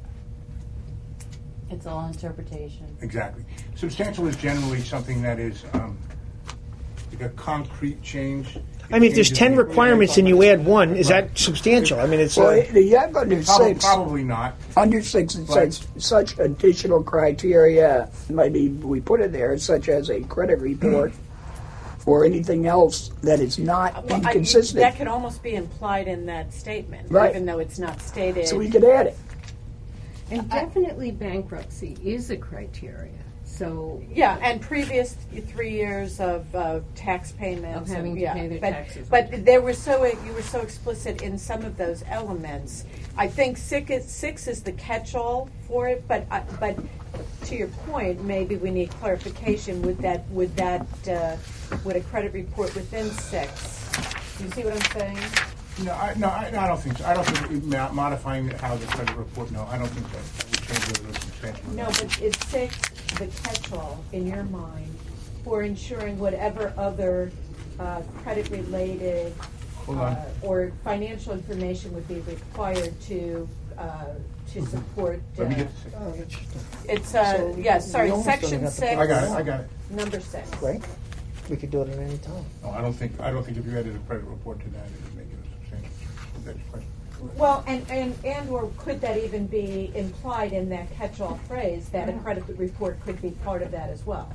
It's all interpretation. exactly. Substantial is generally something that is um, like a concrete change. It I mean, if there's changes ten the- requirements and you add one, is that substantial? I mean, it's Well, uh, it- yeah, under Probably, six, probably not. under six, it Right. says such additional criteria. Maybe we put it there, such as a credit report or anything else that is not Well, I- inconsistent. that could almost be implied in that statement, Right. even though it's not stated. So we could add it. and definitely bankruptcy is a criteria. So Yeah, and previous three years of uh, tax payments Of having and, to yeah, pay their but, taxes. But there were so you were so explicit in some of those elements. I think six is, six is the catch-all for it, but uh, but to your point, maybe we need clarification. Would that would that uh, would a credit report within six? You see what I'm saying? No, I, no, I, I don't think so. I don't think it- mo- modifying how the credit report. No, I don't think that that would change whether it's substantial. or No, not. but is six the catch-all in your mind for ensuring whatever other uh, credit-related Hold on. uh, or financial information would be required to uh, to support? Let me uh, get to six. It's uh, So yeah, sorry, we almost don't section have to six, I got it. I got it. number six. right? We could do it at any time. No, I don't think. I don't think if you added a credit report to that, it would make it a substantial. That's the question. Well, and, and, and or could that even be implied in that catch-all phrase that a credit report could be part of that as well?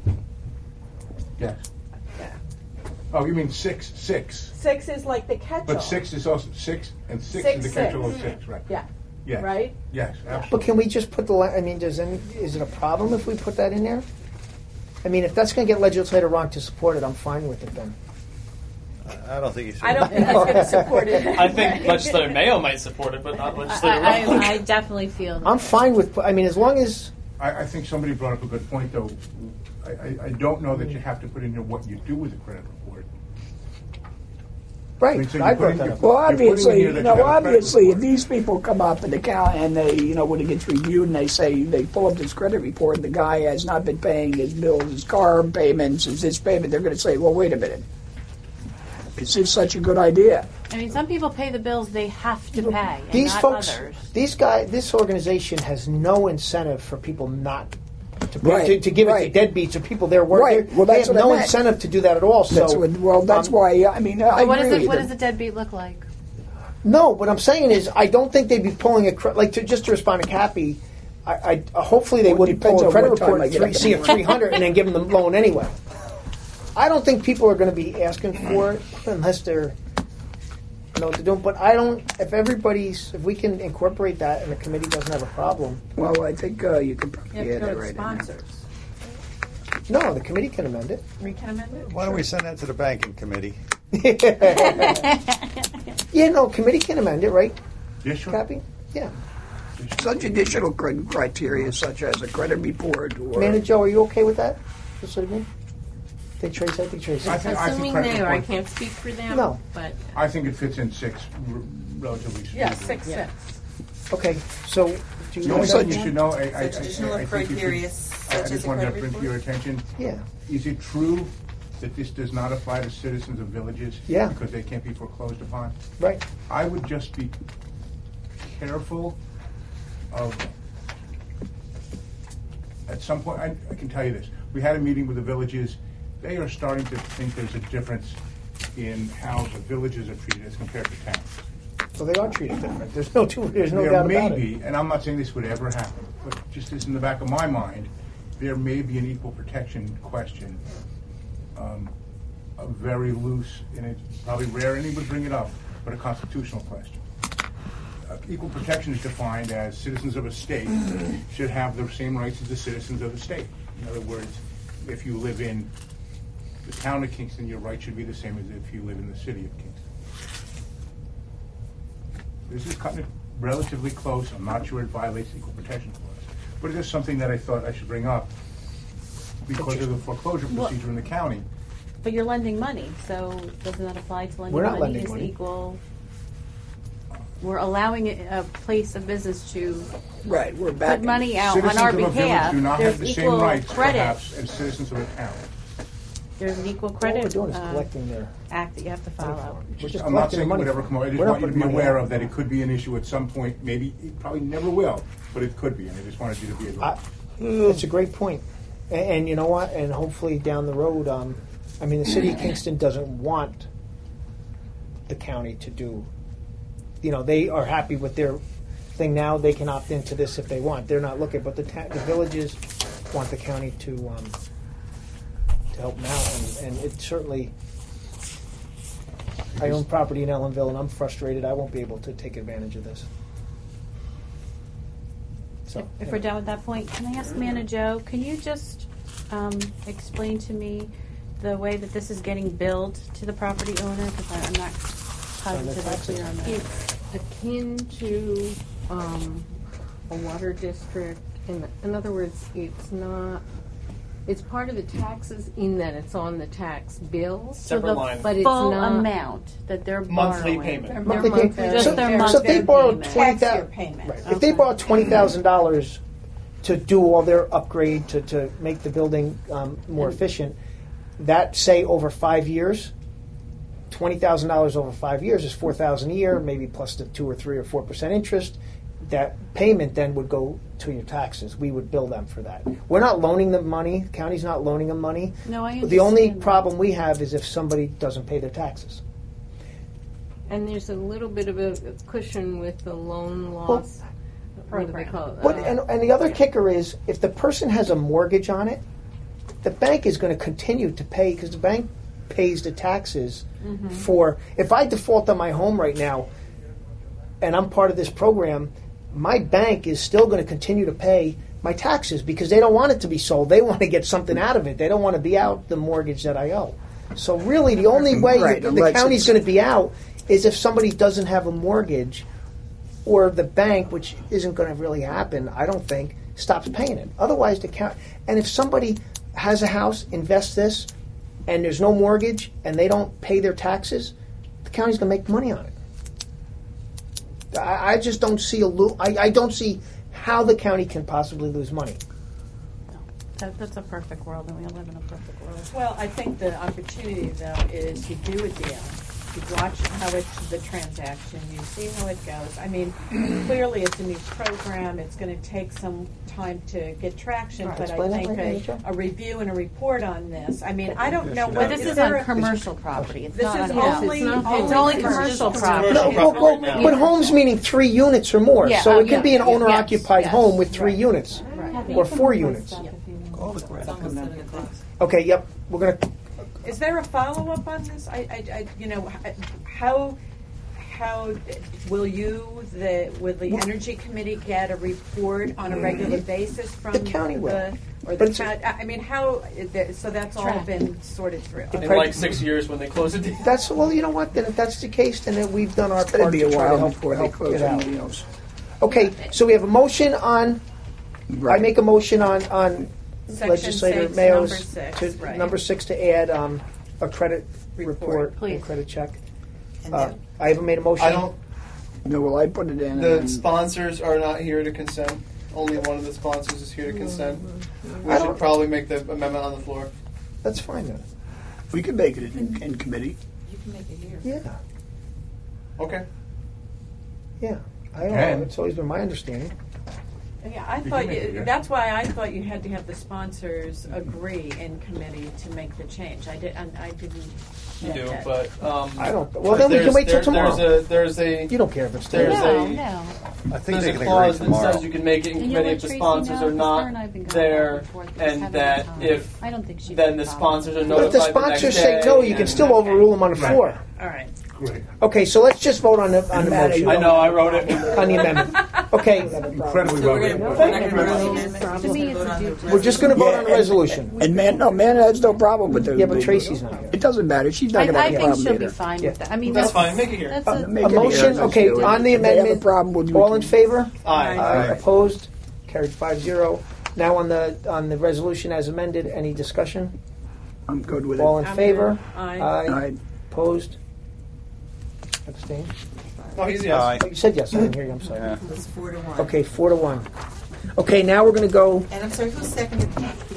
Yes. Yeah. Oh, you mean six, six. Six is like the catch-all. But six is also six, and six, Six, is the catch-all of six. six, right? Yeah. Yes. Right? Yes, But absolutely. can we just put the? la- I mean, does any? Is it a problem if we put that in there? I mean, if that's going to get legislator wrong to support it, I'm fine with it then. I don't think you should. I don't think he's going to support it. I think Legislator Mayo might support it, but not I, Legislator I, Rowe. I definitely feel that. I'm fine with. I mean, as long as I, I think somebody brought up a good point, though. I, I, I don't know that you have to put in here what you do with a credit report. right, I mean, so I you put brought in that your- up. Well, You're putting obviously, in here you that know, you have a credit obviously, if report. these people come up and account and they, you know, when it gets reviewed and they say they pull up this credit report, the guy has not been paying his bills, his car payments, his this payment, they're going to say, well, wait a minute, is this such a good idea? I mean, some people pay the bills they have to pay, and These not folks, others. these guys, this organization has no incentive for people not to, pay, Right, to, to give right. it to deadbeats or people they're working. Right, well, they that's have what I no meant. incentive to do that at all. So, That's what, well, that's um, why, I mean, I But what, is agree. it, what that- does a deadbeat look like? No, what I'm saying is, I don't think they'd be pulling a cre- like to just to respond to Cappy. I, I uh, hopefully they Well, it wouldn't depends pull a on credit what time report I and get three, up in see the a three hundred and then give them the loan anyway. I don't think people are going to be asking for it unless they're you know what they're doing. But I don't. If everybody's, if we can incorporate that and the committee doesn't have a problem, Well, I think uh, you could You probably have to add go that to right in there. sponsors. no, the committee can amend it. We can amend it? Why don't we send that to the banking committee? Yeah, no, committee can amend it, right? Yes, sure. Cappy? Yeah. Such additional cri- criteria, such as a credit report or Manager Joe, are you okay with that? Just what I mean? Think Tracy? I think Tracy. I think- I think Assuming credit they are, I report- can't speak for them. No. But I think it fits in six r- relatively smoothly. Yeah, six Yeah. cents. Okay, so do you The know only what thing you should know, I, I, I, I Such additional I think you criteria should, such I I as just a wanted to credit bring to your report? attention, Yeah. is it true that this does not apply to citizens of villages? Yeah. Because they can't be foreclosed upon? Right. I would just be careful of, at some point, I, I can tell you this, we had a meeting with the villages, they are starting to think there's a difference in how the villages are treated as compared to towns. So they are treated different. There's no two, there's no There doubt may about it. be, and I'm not saying this would ever happen, but just as in the back of my mind, there may be an equal protection question, um, a very loose, and it's probably rare anyone would bring it up, but a constitutional question. Uh, Equal protection is defined as citizens of a state should have the same rights as the citizens of the state. In other words, if you live in the town of Kingston, your rights should be the same as if you live in the city of Kingston. This is cutting it relatively close. I'm not sure it violates the equal protection clause. But it is something that I thought I should bring up because of the foreclosure Well- procedure in the county. But you're lending money, so doesn't that apply to lending We're not money? lending Is money. equal. We're allowing a a place of business to Right, we're put back. money out on Citizens our of a village behalf. do not There's have the same equal rights, credit. perhaps, as citizens of a town. There's an equal All credit we're doing is uh, collecting their act that you have to follow. We're just I'm not collecting the saying it money. would ever from come out. I just We're not want you to be putting money aware out. of that it could be an issue at some point. Maybe it probably never will, but it could be, and I just wanted you to be aware. I- It's a great point. And, and you know what? And hopefully down the road, um, I mean, the city of Kingston doesn't want the county to do, you know, they are happy with their thing now. They can opt into this if they want. They're not looking, but the, ta- the villages want the county to um, to help them out. And, and it certainly, I own property in Ellenville, and I'm frustrated. I won't be able to take advantage of this. So, If we're done with that point, can I ask Mana Joe, can you just um, explain to me the way that this is getting billed to the property owner? Because I'm not positively clear on that. it's akin to um, a water district. In, in other words, it's not. It's part of the taxes in that it's on the tax bills. So Separate the line. But it's full not- amount that they're Monthly borrowing. payment. Their Monthly monthly- payment. Just So- their so monthly if they borrow payment. twenty Tax year thousand, payment. right. If they Okay. borrow twenty thousand dollars to do all their upgrade to, to make the building um, more efficient, that say over five years, twenty thousand dollars over five years is four thousand a year, maybe plus the two or three or four percent interest. That payment then would go to your taxes. We would bill them for that. We're not loaning them money. The county's not loaning them money. No, I The only understand that. problem we have is if somebody doesn't pay their taxes. And there's a little bit of a cushion with the loan loss. What do they call it? But, Uh, and, and the other kicker is, if the person has a mortgage on it, the bank is going to continue to pay because the bank pays the taxes for. If I default on my home right now, and I'm part of this program, my bank is still going to continue to pay my taxes because they don't want it to be sold. They want to get something out of it. They don't want to be out the mortgage that I owe. So really, the only way Right, the unless county's it's- going to be out is if somebody doesn't have a mortgage, or the bank, which isn't going to really happen, I don't think, stops paying it. Otherwise, the county. And if somebody has a house, invests this, and there's no mortgage, and they don't pay their taxes, the county's going to make money on it. I, I just don't see a lo- I, I don't see how the county can possibly lose money. That, that's a perfect world, and we all live in a perfect world. Well, I think the opportunity, though, is you do a deal, you watch how it's the transaction, you see how it goes. I mean, clearly it's a new program, it's going to take some time to get traction, Right, but I explain that think right, a, Rachel. a review and a report on this, I mean, I don't know But what. But this is there on a- commercial property. It's This not is on house. only- It's, not, only it's only commercial commercial property. property. No, well, well, but homes meaning three units or more. Yeah, so oh, it can be an yeah, yeah, owner-occupied yes, home with three right. units Right. or four units. Okay, yep. We're gonna. Is there a follow-up on this? I, I, I you know, h- how, how will you, the, will the Energy Committee get a report on a regular basis from The county will. the- Or But the it's- county, I I mean, how, so that's all Track. been sorted through? In like six years when they close it. That's well. You know what? Then if that's the case, then it- we've done our It's going part to be to a try to while help, before they help close it out. anything else. Okay, so we have a motion on. I Right. make a motion on on Section legislator six, Mayo's number six, to right. number six to add um, a credit Report. report, Please. and credit check. And Uh, then- I haven't made a motion. I don't. No, well, I put it in. The and- sponsors are not here to consent. Only one of the sponsors is here to consent. We I should don't- probably make the amendment on the floor. That's fine then. We can make it in, in committee. You can make it here. Yeah, Okay. yeah. I don't Okay. know. It's always been my understanding. Yeah, I can thought make it, you, yeah. that's why I thought you had to have the sponsors agree in committee to make the change. I did, and I didn't. You get do, that. but um, I don't. Well, then we can there's- wait till there- tomorrow. There's a there's a You don't care if it's There's Thursday. No, a- no. I think there's they a can agree clause that tomorrow. says you can make it in And you'll committee let if the Tracy sponsors know, are 'cause her not and I have been going there, back and forth. We just and haven't that had time. if I don't think she'd then have the a problem. sponsors are But notified if the the next sponsors say day, no, you can and- still overrule them on the Right. floor. All right. Great. Okay, so let's just vote on the on the Matt, motion. you I know, I wrote it. On the amendment. Okay, Incredibly So well we're written. going to but- vote on the amendment. To me, it's Vote a on the due- we're just going to vote Yeah, on the and- resolution. And man, no, man has no problem with the. Yeah, but the- Tracy's not here. It doesn't matter. She's not I, going to I have a think problem she'll either. be fine Yeah. with that. I mean, That's that's, fine. Make it here. That's Uh, a, make A it motion. here. Okay, on the If they have a amendment. problem with All in favor? Aye. Aye. Opposed? Carried five zero. Now on the on the resolution as amended. Any discussion? I'm good with it. All in I'm favor? good. Aye. All right. Opposed? Abstain? Oh, he's yes. Aye. Oh, you said yes. I didn't hear you. I'm sorry. Yeah. It's four to one. Okay, four to one. Okay, now we're going to go. And I'm sorry, who seconded the amendment?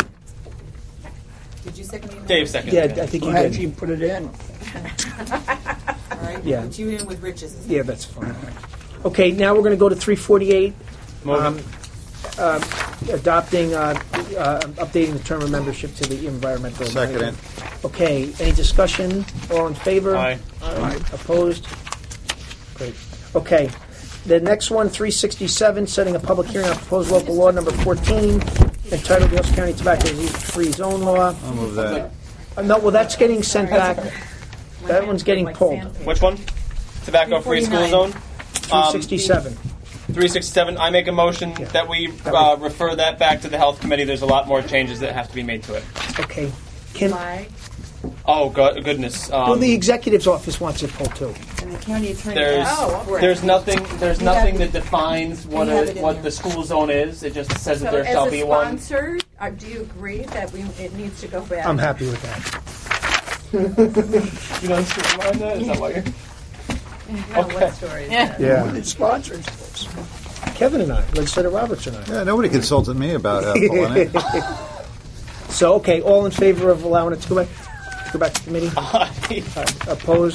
Did you second the amendment? Dave second. Yeah, I think Go you ahead, did. you put it in. All right. Yeah. Put you in with Rich's. Yeah, that's fine. Okay, now we're going to go to three forty-eight. Um, uh, adopting, uh, uh, updating the term of membership to the environmental. Second it. Okay, any discussion? All in favor? Aye. Opposed? Great. Okay. The next one, three sixty-seven, setting a public hearing on proposed local law number fourteen, entitled the Ulster County Tobacco-Free Zone Law. I'll move that. Uh, no, well, that's getting sent back. That one's getting Like pulled. sandpaper. Which one? Tobacco free school zone. three sixty-seven. Three sixty-seven. I make a motion Yeah. that we That uh, refer that back to the health committee. There's a lot more changes that have to be made to it. Okay. Can, Why? Oh go- goodness. well, Um, the executive's office wants it pulled too. And the county attorney. There's Oh, okay. there's nothing there's We nothing have that defines what we have a, it in what here. the school zone is. It just says that So there shall as be a one. sponsor, uh, do you agree that we it needs to go back? I'm happy with that. You don't mind that? Is that why you're? No, Okay. what story is that? Yeah. It's sponsored. Kevin and I, Legislator Roberts and I. Yeah, nobody consulted me about uh, pulling it. So, okay, all in favor of allowing it to go back, to go back to committee? Aye. Opposed?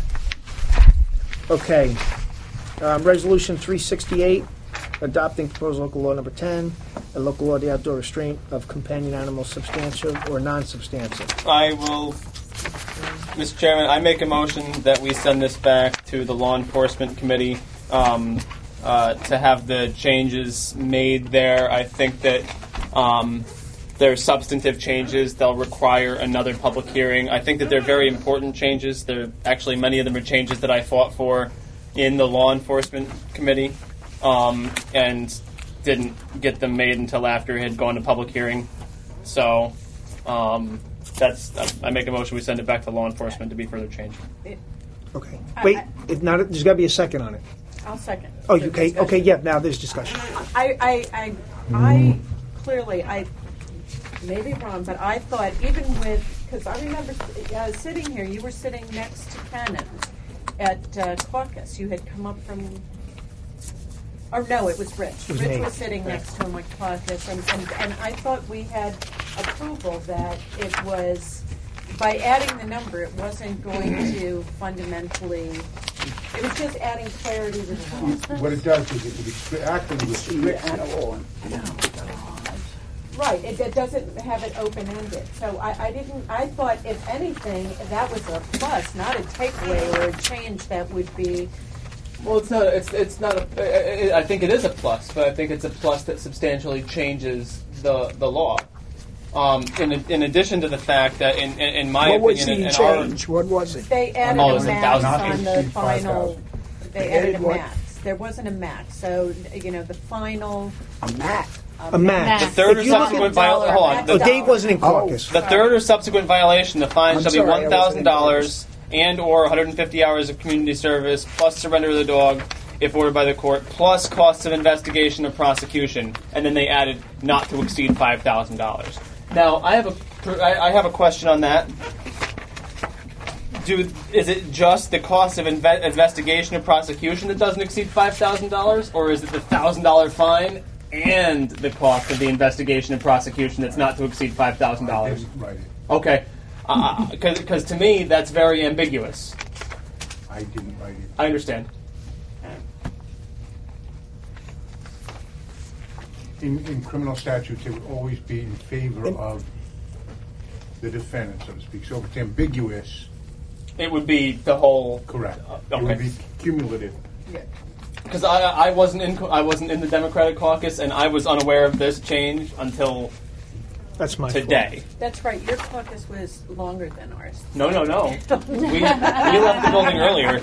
Okay. Um, Resolution three sixty-eight, adopting proposed local law number ten, a local law, the outdoor restraint of companion animals substantial or non-substantial. I will, Mister Chairman, I make a motion that we send this back to the Law Enforcement Committee um, uh, to have the changes made there. I think that um, they're substantive changes. They'll require another public hearing. I think that they're very important changes. They're actually, many of them are changes that I fought for in the Law Enforcement Committee um, and didn't get them made until after it had gone to public hearing. So um, that's I make a motion we send it back to law enforcement to be further changed. Okay. Wait, if not, there's got to be a second on it. I'll second. Oh, the okay, discussion. okay, yeah, now there's discussion. I, I, I, I clearly, I may be wrong, but I thought even with, because I remember uh, sitting here, you were sitting next to Cannon at uh, caucus. You had come up from, or no, it was Rich. was Rich me. was sitting next to him at caucus, and, and, and I thought we had approval that it was, by adding the number, it wasn't going to fundamentally, it was just adding clarity to the law. What it does is it would restri- actually restrict Animal. Right, it, it doesn't have it open-ended. So I, I didn't, I thought if anything, that was a plus, not a takeaway or a change that would be, Well, it's not. It's it's not. A, I I think it is a plus, but I think it's a plus that substantially changes the the law. Um, in in addition to the fact that, in in, in my What was opinion, the in our change? What was it? they added Oh, a it's a max thousand. Not on the exceed five final, thousand. they They added a added what? max. There wasn't a max, so, you know, the final. A mat. A max. the third or If you look at- subsequent violation. Hold on. Max Oh, The, Dave wasn't in Oh. caucus. the third or subsequent violation, the fine I'm shall sorry, I be wasn't one thousand in dollars and or one hundred and fifty hours of community service plus surrender of the dog, if ordered by the court, plus costs of investigation and prosecution, and then they added not to exceed five thousand dollars. Now, I have a, I have a question on that. Do, is it just the cost of inve- investigation and prosecution that doesn't exceed five thousand dollars, or is it the one thousand dollars fine and the cost of the investigation and prosecution that's not to exceed five thousand dollars? Right. Okay. Because uh, to me, that's very ambiguous. I didn't write it. I understand. In, in criminal statutes, it would always be in favor of the defendant, so to speak. So if it's ambiguous, it would be the whole. Correct. Uh, It okay. would be cumulative. Because I, I wasn't in I wasn't in the Democratic caucus, and I was unaware of this change until That's my today. fault. That's right. Your caucus was longer than ours. No, no, no. we, we left the building earlier.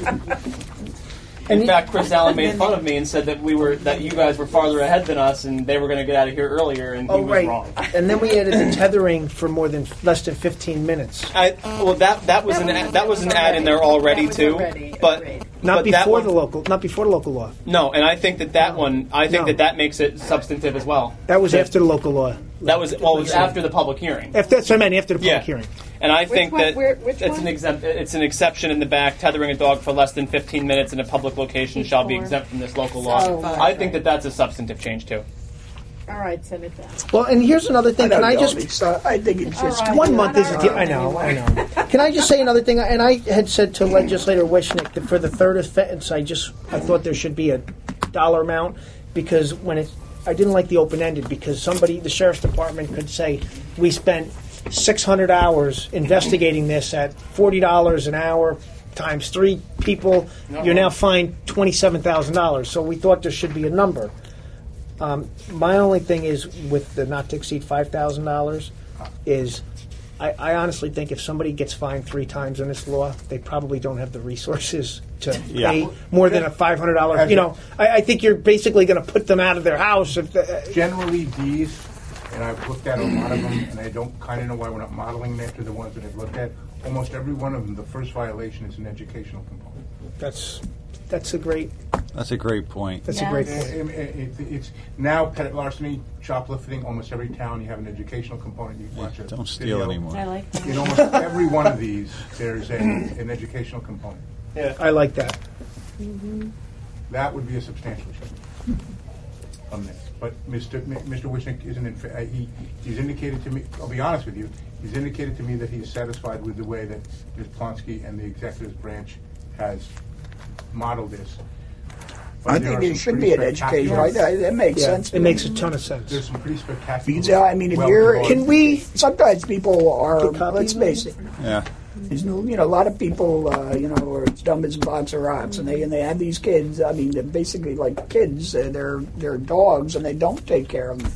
In fact, Chris Allen made fun of me and said that we were that you guys were farther ahead than us, and they were going to get out of here earlier, and he Oh, was right. wrong. And then we added the tethering for more than less than fifteen minutes. I, well, that that was an ad, that was an ad in there already too, but Not but that before one- the local, not before the local law. No, and I think that that one, I think No. that that makes it substantive as well. That was That- after the local law. That was well, it was after the public hearing. After, that's what I meant, after the public Yeah. hearing. And I Which think one- that where- which it's one? an exempt, it's an exception in the back. Tethering a dog for less than fifteen minutes in a public location shall be Before. exempt from this local law. Oh, I think that that's a substantive change too. All right, send it down. Well, and here's another thing. Can I just I think it's just right. one month is Not a deal. our I know, I anymore. know. Can I just say another thing? And I had said to Legislator Wishnick that for the third offense, I just I thought there should be a dollar amount because when it, I didn't like the open ended because somebody, the sheriff's department, could say we spent six hundred hours investigating this at forty dollars an hour times three people. You're now fined twenty seven thousand dollars. So we thought there should be a number. Um, my only thing is with the not to exceed five thousand dollars is I, I honestly think if somebody gets fined three times in this law, they probably don't have the resources to Yeah. pay more than a five hundred dollars. You know, I, I think you're basically going to put them out of their house. If the, Generally, these, and I've looked at a lot of them, and I don't kind of know why we're not modeling them after the ones that I've looked at. Almost every one of them, the first violation is an educational component. that's that's a great That's a great point. that's Yes. a great It- point. it- it- It's now petty larceny, shoplifting. Almost every town you have an educational component. You watch a Don't steal video. anymore. I like that. In almost every one of these, there's a, an educational component. I like that. That would be a substantial change on this. But Mister M- Mister Wishnick isn't in. Fa- uh, he, he's indicated to me. I'll be honest with you. He's indicated to me that he's satisfied with the way that Miz Plonsky and the executive branch has modeled this. But I there think are it some should pretty be an education. spectacular- Right? That makes Yeah, sense. it makes a ton of sense. There's some pretty spectacular. Because, uh, I mean, if well you're, developed- can we? Sometimes people are. Good copy. Let's face it. Yeah. There's no, you know, a lot of people, uh, you know, are as dumb as a box of rocks, and they and they have these kids. I mean, they're basically like kids. Uh, they're they're dogs, and they don't take care of them.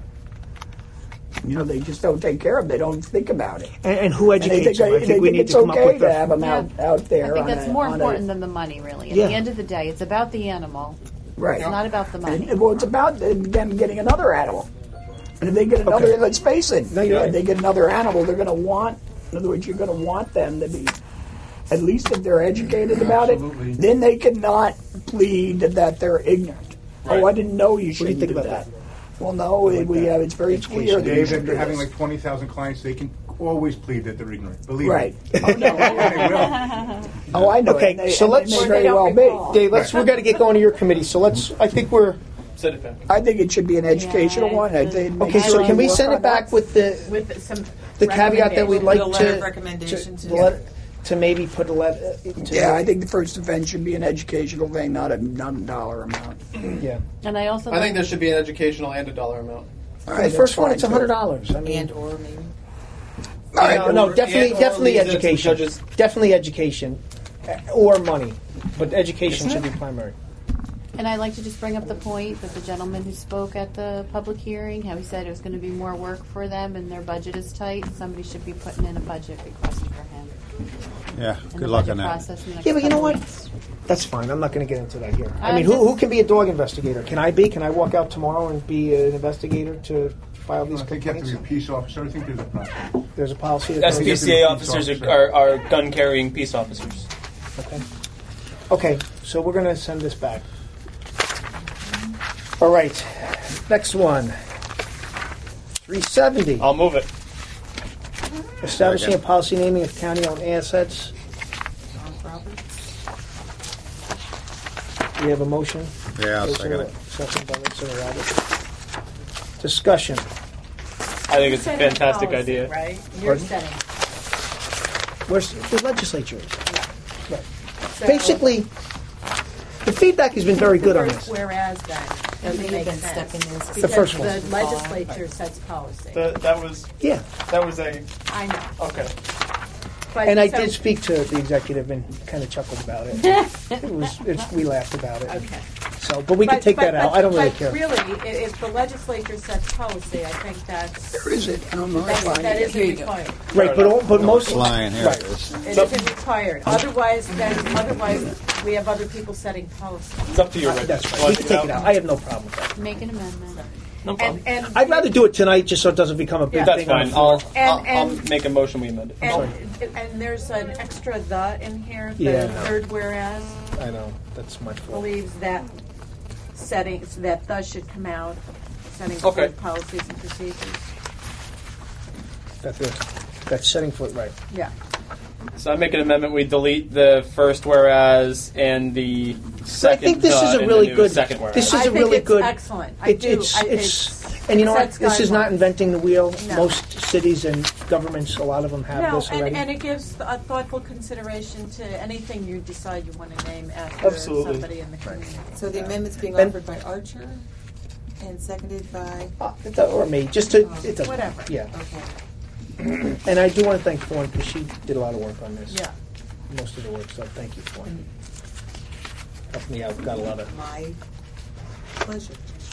You know, they just don't take care of them. They don't think about it. And, and who And they educates think, them? I they think we think need it's to come up okay with to the, have them out, out there. I think on that's a- more on a- important than the money, really. At Yeah. the end of the day, it's about the animal. Right. It's not about the money. And, well, it's about them getting another animal. And if they get another, Okay. let's face it, No, you're if right. they get another animal, they're going to want. In other words, you're going to want them to be, at least if they're educated about Absolutely. it. Then they cannot plead that they're ignorant. Right. Oh, I didn't know you do you shouldn't think do about that. that? Well, no, it, we have. It's very clear that you Dave, should if do they're having this. like twenty thousand clients, they can always plead that they're ignorant. Believe Right. me. Oh, no, they will. Oh, I know. Okay, and they, so and let's- they Or may they very don't well recall. be. Dave, let's we're got to get going to your committee. So let's. I think we're Send it back. I think it should be an educational Yeah, one. I think. okay. So I can we will send work it back on that. with the With some the caveat that we'd like With a letter to of recommendation to, to- the letter- to maybe put a letter. To Yeah, I think the first offense should be an educational thing, not a not a dollar amount. yeah. And I also I think there should be an educational and a dollar amount. All For right, the first that's one, fine, it's a too. hundred dollars. I mean, And or maybe. All right, no, no, or- definitely, and or definitely leave it to the education. judges. Definitely education, uh, or money, but education should be primary. And I'd like to just bring up the point that the gentleman who spoke at the public hearing, how he said it was going to be more work for them and their budget is tight. Somebody should be putting in a budget request for him. Yeah. in Good the luck budget on that. process in the next Yeah, but you know couple what? weeks. That's fine. I'm not going to get into that here. I I'm mean, who, just- who can be a dog investigator? Can I be? Can I walk out tomorrow and be an investigator to file I these think you have to complaints? be a peace officer. I think there's a process. There's a policy. That S goes- P C A officers are, are, are gun carrying peace officers. Okay. Okay. So we're going to send this back. All right, next one. three seventy. I'll move it. Establishing a Second. policy naming of county-owned assets. We have a motion. Yeah, I'll Is second there it. a Second by Mister Roberts. Discussion. I think it's a Setting fantastic policy, idea. Right? You're Pardon? setting. Where's the legislature? is. Right. So- Basically, the feedback has been very good on First, this. whereas then doesn't Maybe make then sense. step in there. Because The first one. the legislature sets policy. That, that was Yeah, that was a I know. okay. But and I so- did speak to the executive and kind of chuckled about it. It was, it's, we laughed about it. Okay. So, but we can But- take but- that out. but- I don't really but care. Really, i- if the legislature sets policy, I think that's Where is it? I don't know. that's, that isn't Here you go. required. Right, but all, but most Flying, here right. it is. It isn't required. Otherwise, then otherwise we have other people setting policy. It's up to you, Rick. That's right. Want We to can take it out. I have no problem with that. Make an amendment. No problem. And and I'd rather do it tonight just so it doesn't become a big Yeah. That's thing. on fine. the floor. I'll, And- I'll, I'll and- make a motion. We amend it. and, and there's an extra the in here. The Yeah, I know. third whereas I know that's my fault. believes that settings that the should come out. Setting Okay. forth policies and procedures. That's it. That's setting foot right. Yeah. So I make an amendment. We delete the first whereas and the I second. think this the is a in really the new good. Second whereas. This is I a think really it's good. excellent. I It, do. it's I, it's and you know what? sets This is not guidelines. inventing the wheel. No. Most cities and governments, a lot of them have No, this and, already. and it gives a thoughtful consideration to anything you decide you want to name after Absolutely. somebody in the community. So the amendment's being And- offered by Archer and seconded by, Uh, it do- or me, just to it doesn't. Whatever. Yeah, okay. and I do want to thank Fawn because she did a lot of work on this. Yeah. Most of the work. So thank you, Fawn. Helped me out. Got a lot of. My pleasure.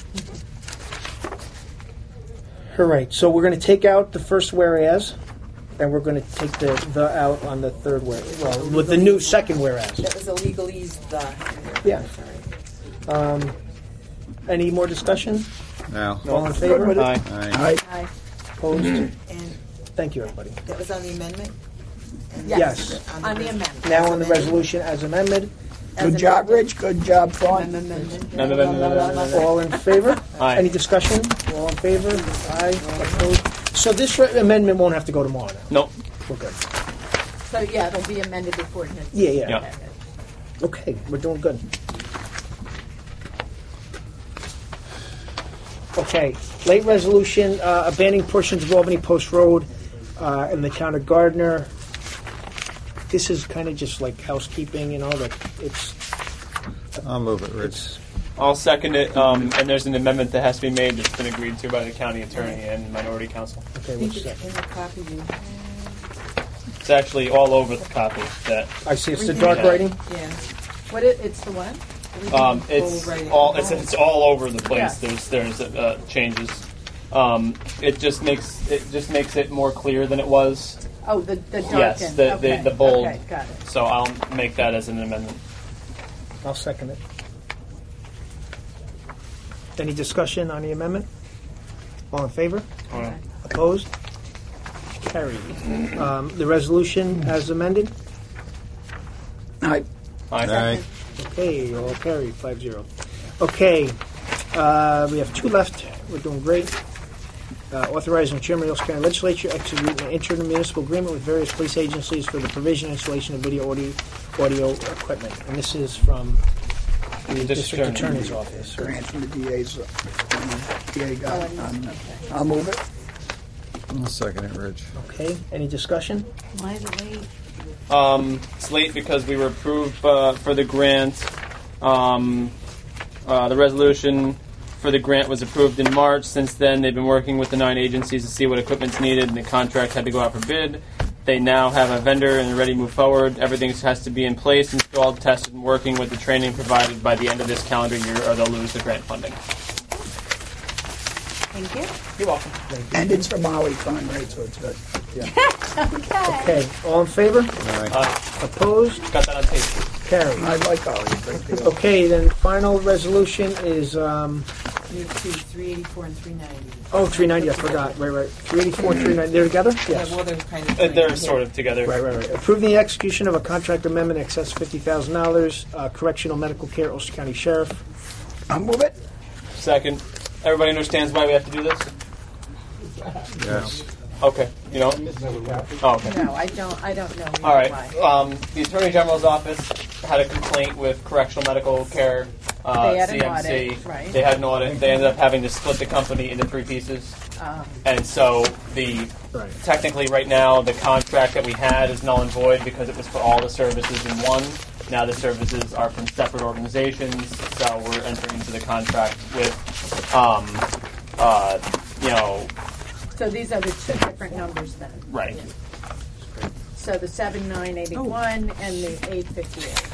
All right, so we're going to take out the first whereas, and we're going to take the the out on the third whereas. Well, with the new second whereas. That was a legalese the. Yeah. Sorry. Um, any more discussion? No. All in favor? with it. Aye. Aye. Aye. Opposed? And Thank you, everybody. that was on the amendment? And Yes. On On the res- amendment. Now on the amended? resolution as amended. As Good job, amended. Rich. Good job, Fawn. Amendment. No, no, no, no, no, no, no, no. All in favor? Aye. Any discussion? All in favor? Aye. Opposed? So this re- amendment won't have to go tomorrow now. Nope. We're good. So yeah, it'll be amended before it hits. Yeah, yeah. Yeah. Okay. Okay, we're doing good. Okay, late resolution, uh, abandoning portions of Albany Post Road uh, in the town of Gardner. This is kind of just like housekeeping, you know, that it's, I'll move it, Rich. it's, I'll second it. Um, and there's an amendment that has to be made that's been agreed to by the county attorney and minority council. okay, I think what's it's that? in the copy you have. It's actually all over the copy. That I see, it's the dark Yeah. writing? Yeah. What it, it's the one? um, Bold it's writing. all it's, it's all over the place. Yeah. There's there's uh, changes. Um, it just makes it just makes it more clear than it was. Oh, the the darkened. Yes, the- the- okay. the bold. Okay, got it. So I'll make that as an amendment. I'll second it. Any discussion on the amendment? All in favor? All right. Opposed? Carried. Um, the resolution as amended? Aye. Aye. Aye. Okay, all carried, five zero. Okay, uh, we have two left. We're doing great. Uh, authorizing Chairman of the County Legislature execute an intermunicipal agreement with various police agencies for the provision and installation of video audio, audio equipment. And this is from the District District Attorney. Attorney's Office. Grant from the D A's. uh, D A got it. Um, I'll move it. I'll second it, Rich. Okay, any discussion? Why is it late? Um, it's late because we were approved uh, for the grant. Um, uh, the resolution for the grant was approved in March. Since then, they've been working with the nine agencies to see what equipment's needed, and the contract had to go out for bid. They now have a vendor and are ready to move forward. Everything has to be in place, installed, tested, and working with the training provided by the end of this calendar year, or they'll lose the grant funding. Thank you. You're welcome. And it's from Maui Fund, right? So it's good. Okay. Okay, all in favor? Aye. Uh, Opposed? got that on tape. Carried. I like Maui. Great deal. Okay, then final resolution is, um, You have two, three eighty-four and three ninety. oh, three ninety, I forgot. Right, right. three eighty-four and three ninety, they're together? Yeah, Yes. well, they're kind of. Uh, they're sort of together. Right, right, right. Approving the execution of a contract amendment in excess of fifty thousand dollars, uh, correctional medical care, Ulster County Sheriff. I'll move it. Second. Everybody understands why we have to do this? Yes. Okay. You know? Oh, okay. No, I don't, I don't know All right. why. Um, the Attorney General's office had a complaint with Correctional Medical Care, uh, They had C an M C. audit, right. They had an audit. They ended up having to split the company into three pieces. Uh, And so the technically right now the contract that we had is null and void because it was for all the services in one. Now the services are from separate organizations, so we're entering into the contract with, um, uh, you know, So these are the two different numbers then? right. So the seven nine eighty-one Oh. and the eight fifty-eight.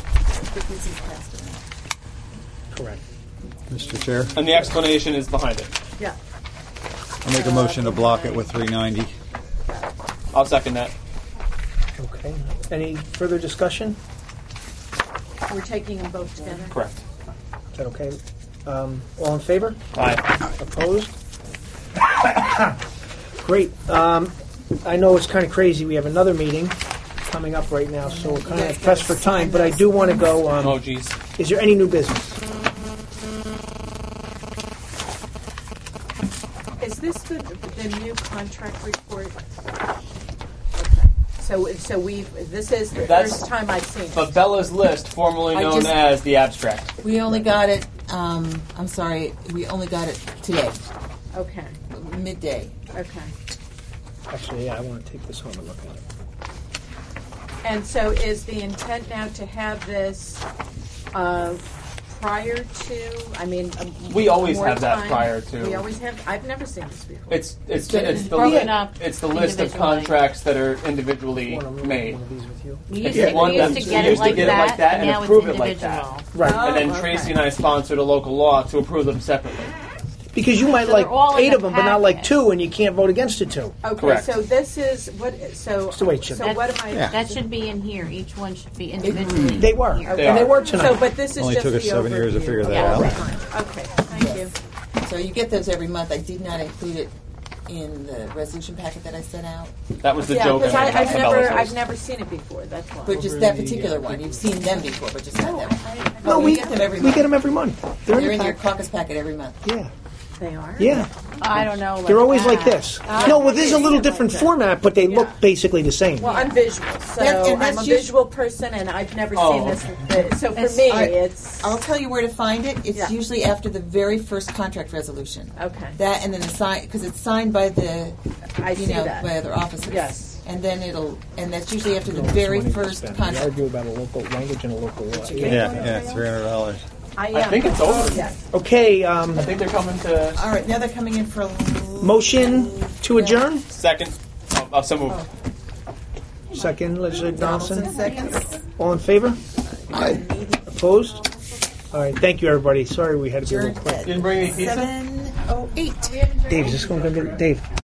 Correct. Mister Chair, And the explanation is behind it. Yeah. I'll make a motion to block it with three ninety. I'll second that. Okay. Any further discussion? We're taking them both together? Correct. Is that okay? Um, all in favor? Aye. Opposed? Great. Um, I know it's kind of crazy. We have another meeting coming up right now, so we're kind of pressed for time. But I do want to go. Um, Oh, geez. Is there any new business? Is this the, the new contract report? Okay. So, so we've, this is the That's- first time I've seen it. But Bella's List, formerly I known just- as the abstract. We only got it, um, I'm sorry, we only got it today, Okay, midday. okay. Actually, yeah, I want to take this home and look at it. And so is the intent now to have this uh, prior to, I mean, um, We always more have that time? prior to. We always have, I've never seen this before. It's it's It's it's the broken li- up it's the list of individually. contracts that are individually Want to move made. one of these with you? We If used, you to, want we used them to to- get we it used to like get it that, like that and now approve it's it like that. individual. Right. Oh, And then okay. Tracy and I sponsored a local law to approve them separately. Because you might So like they're all in eight the of them, but not like packet. two, and you can't vote against the two. Okay, Correct. so this is, what, so, It's the way it should so be. what am I? Yeah. That should be in here. Each one should be individually. They were, here. They and they are. were So, tonight. but this is Only just took the us seven years to overview. figure that Yeah. out. Fine. Okay, thank you. So you get those every month. I did not include it in the resolution packet that I sent out, That was the Yeah, joke. because I I, made I've about never, Bella's I've List. never seen it before, that's why. but just that particular one. You've seen them before, but just not that one. No, But we get them every we month. get them every month. They're, They're in in the your pack. caucus packet every month. Yeah, They are? yeah. I don't know. They're always that. like this. Ah. No, well, there's a little different Yeah. format, but they look Yeah. basically the same. Well, I'm visual, so That- and that's I'm a us- visual person, and I've never Oh, seen this. this- So for It's- me, I- it's I'll tell you where to find it. It's Yeah. usually after the very first contract resolution. okay. That and then the sign because it's signed by the I you see know that. by other officers. Yes. And then it'll and that's usually after the very first We contract. argue about a local language and a local law. Yeah, yeah, three hundred dollars. I, I am. think it's over. Yes. Okay, um, I think they're coming to All right, now they're coming in for a l- motion to adjourn. second. Oh, oh, so moved. Second, Legislator Donaldson Donaldson. seconds. All in favor? Opposed? All right, thank you, everybody. Sorry we had to be a little Adjourned quick. at Didn't bring any pizza? seven oh eight. Dave, is this going to get Dave?